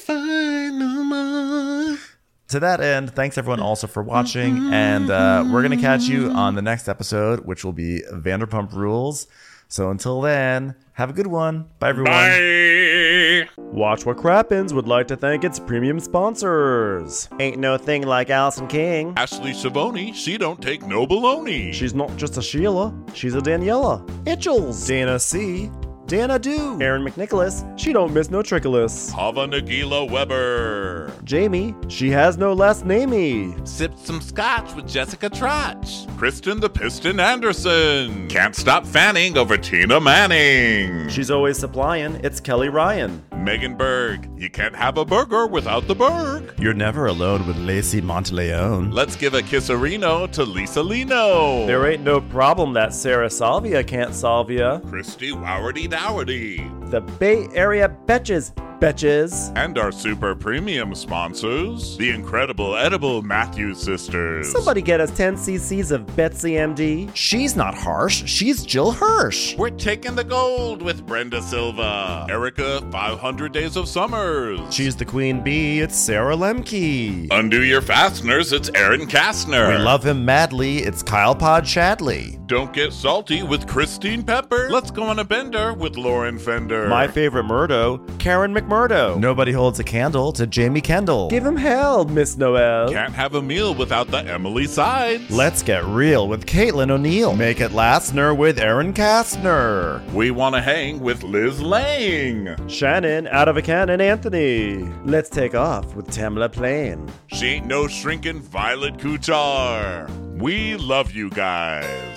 To that end, thanks everyone also for watching, and we're going to catch you on the next episode, which will be Vanderpump Rules. So until then, have a good one. Bye, everyone. Bye. Watch What Crappens would like to thank its premium sponsors. Ain't no thing like Allison King. Ashley Savoni, she don't take no baloney. She's not just a Sheila, she's a Daniela. Itchels. Dana C. Dana Do. Aaron McNicholas, she don't miss no trickolas. Hava Nagila Weber. Jamie, she has no last namey. Sipped some scotch with Jessica Trotch. Kristen the Piston Anderson. Can't stop fanning over Tina Manning. She's always supplying, it's Kelly Ryan. Megan Berg, you can't have a burger without the Berg. You're never alone with Lacey Monteleone. Let's give a kisserino to Lisa Lino. There ain't no problem that Sarah Salvia can't solve ya. Christy Wowardy Dowardy. The Bay Area Betches. And our super premium sponsors, the incredible edible Matthews sisters. Somebody get us 10 cc's of Betsy MD. She's not harsh. She's Jill Hirsch. We're taking the gold with Brenda Silva. Erica, 500 Days of Summers. She's the queen bee. It's Sarah Lemke. Undo your fasteners. It's Aaron Kastner. We love him madly. It's Kyle Pod Shadley. Don't get salty with Christine Pepper. Let's go on a bender with Lauren Fender. My favorite Murdo, Karen McMurdo. Nobody holds a candle to Jamie Kendall. Give him hell, Miss Noel. Can't have a meal without the Emily Sides. Let's get real with Caitlin O'Neill. Make it Lastner with Aaron Kastner. We want to hang with Liz Lang. Shannon, out of a cannon, Anthony. Let's take off with Tamla Plain. She ain't no shrinking Violet Kuchar. We love you guys.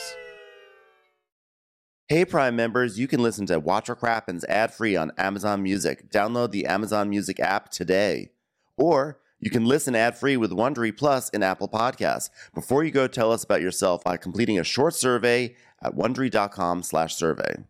Hey Prime members, you can listen to Watch What Crappens ad-free on Amazon Music. Download the Amazon Music app today. Or you can listen ad-free with Wondery Plus in Apple Podcasts. Before you go, tell us about yourself by completing a short survey at Wondery.com/survey.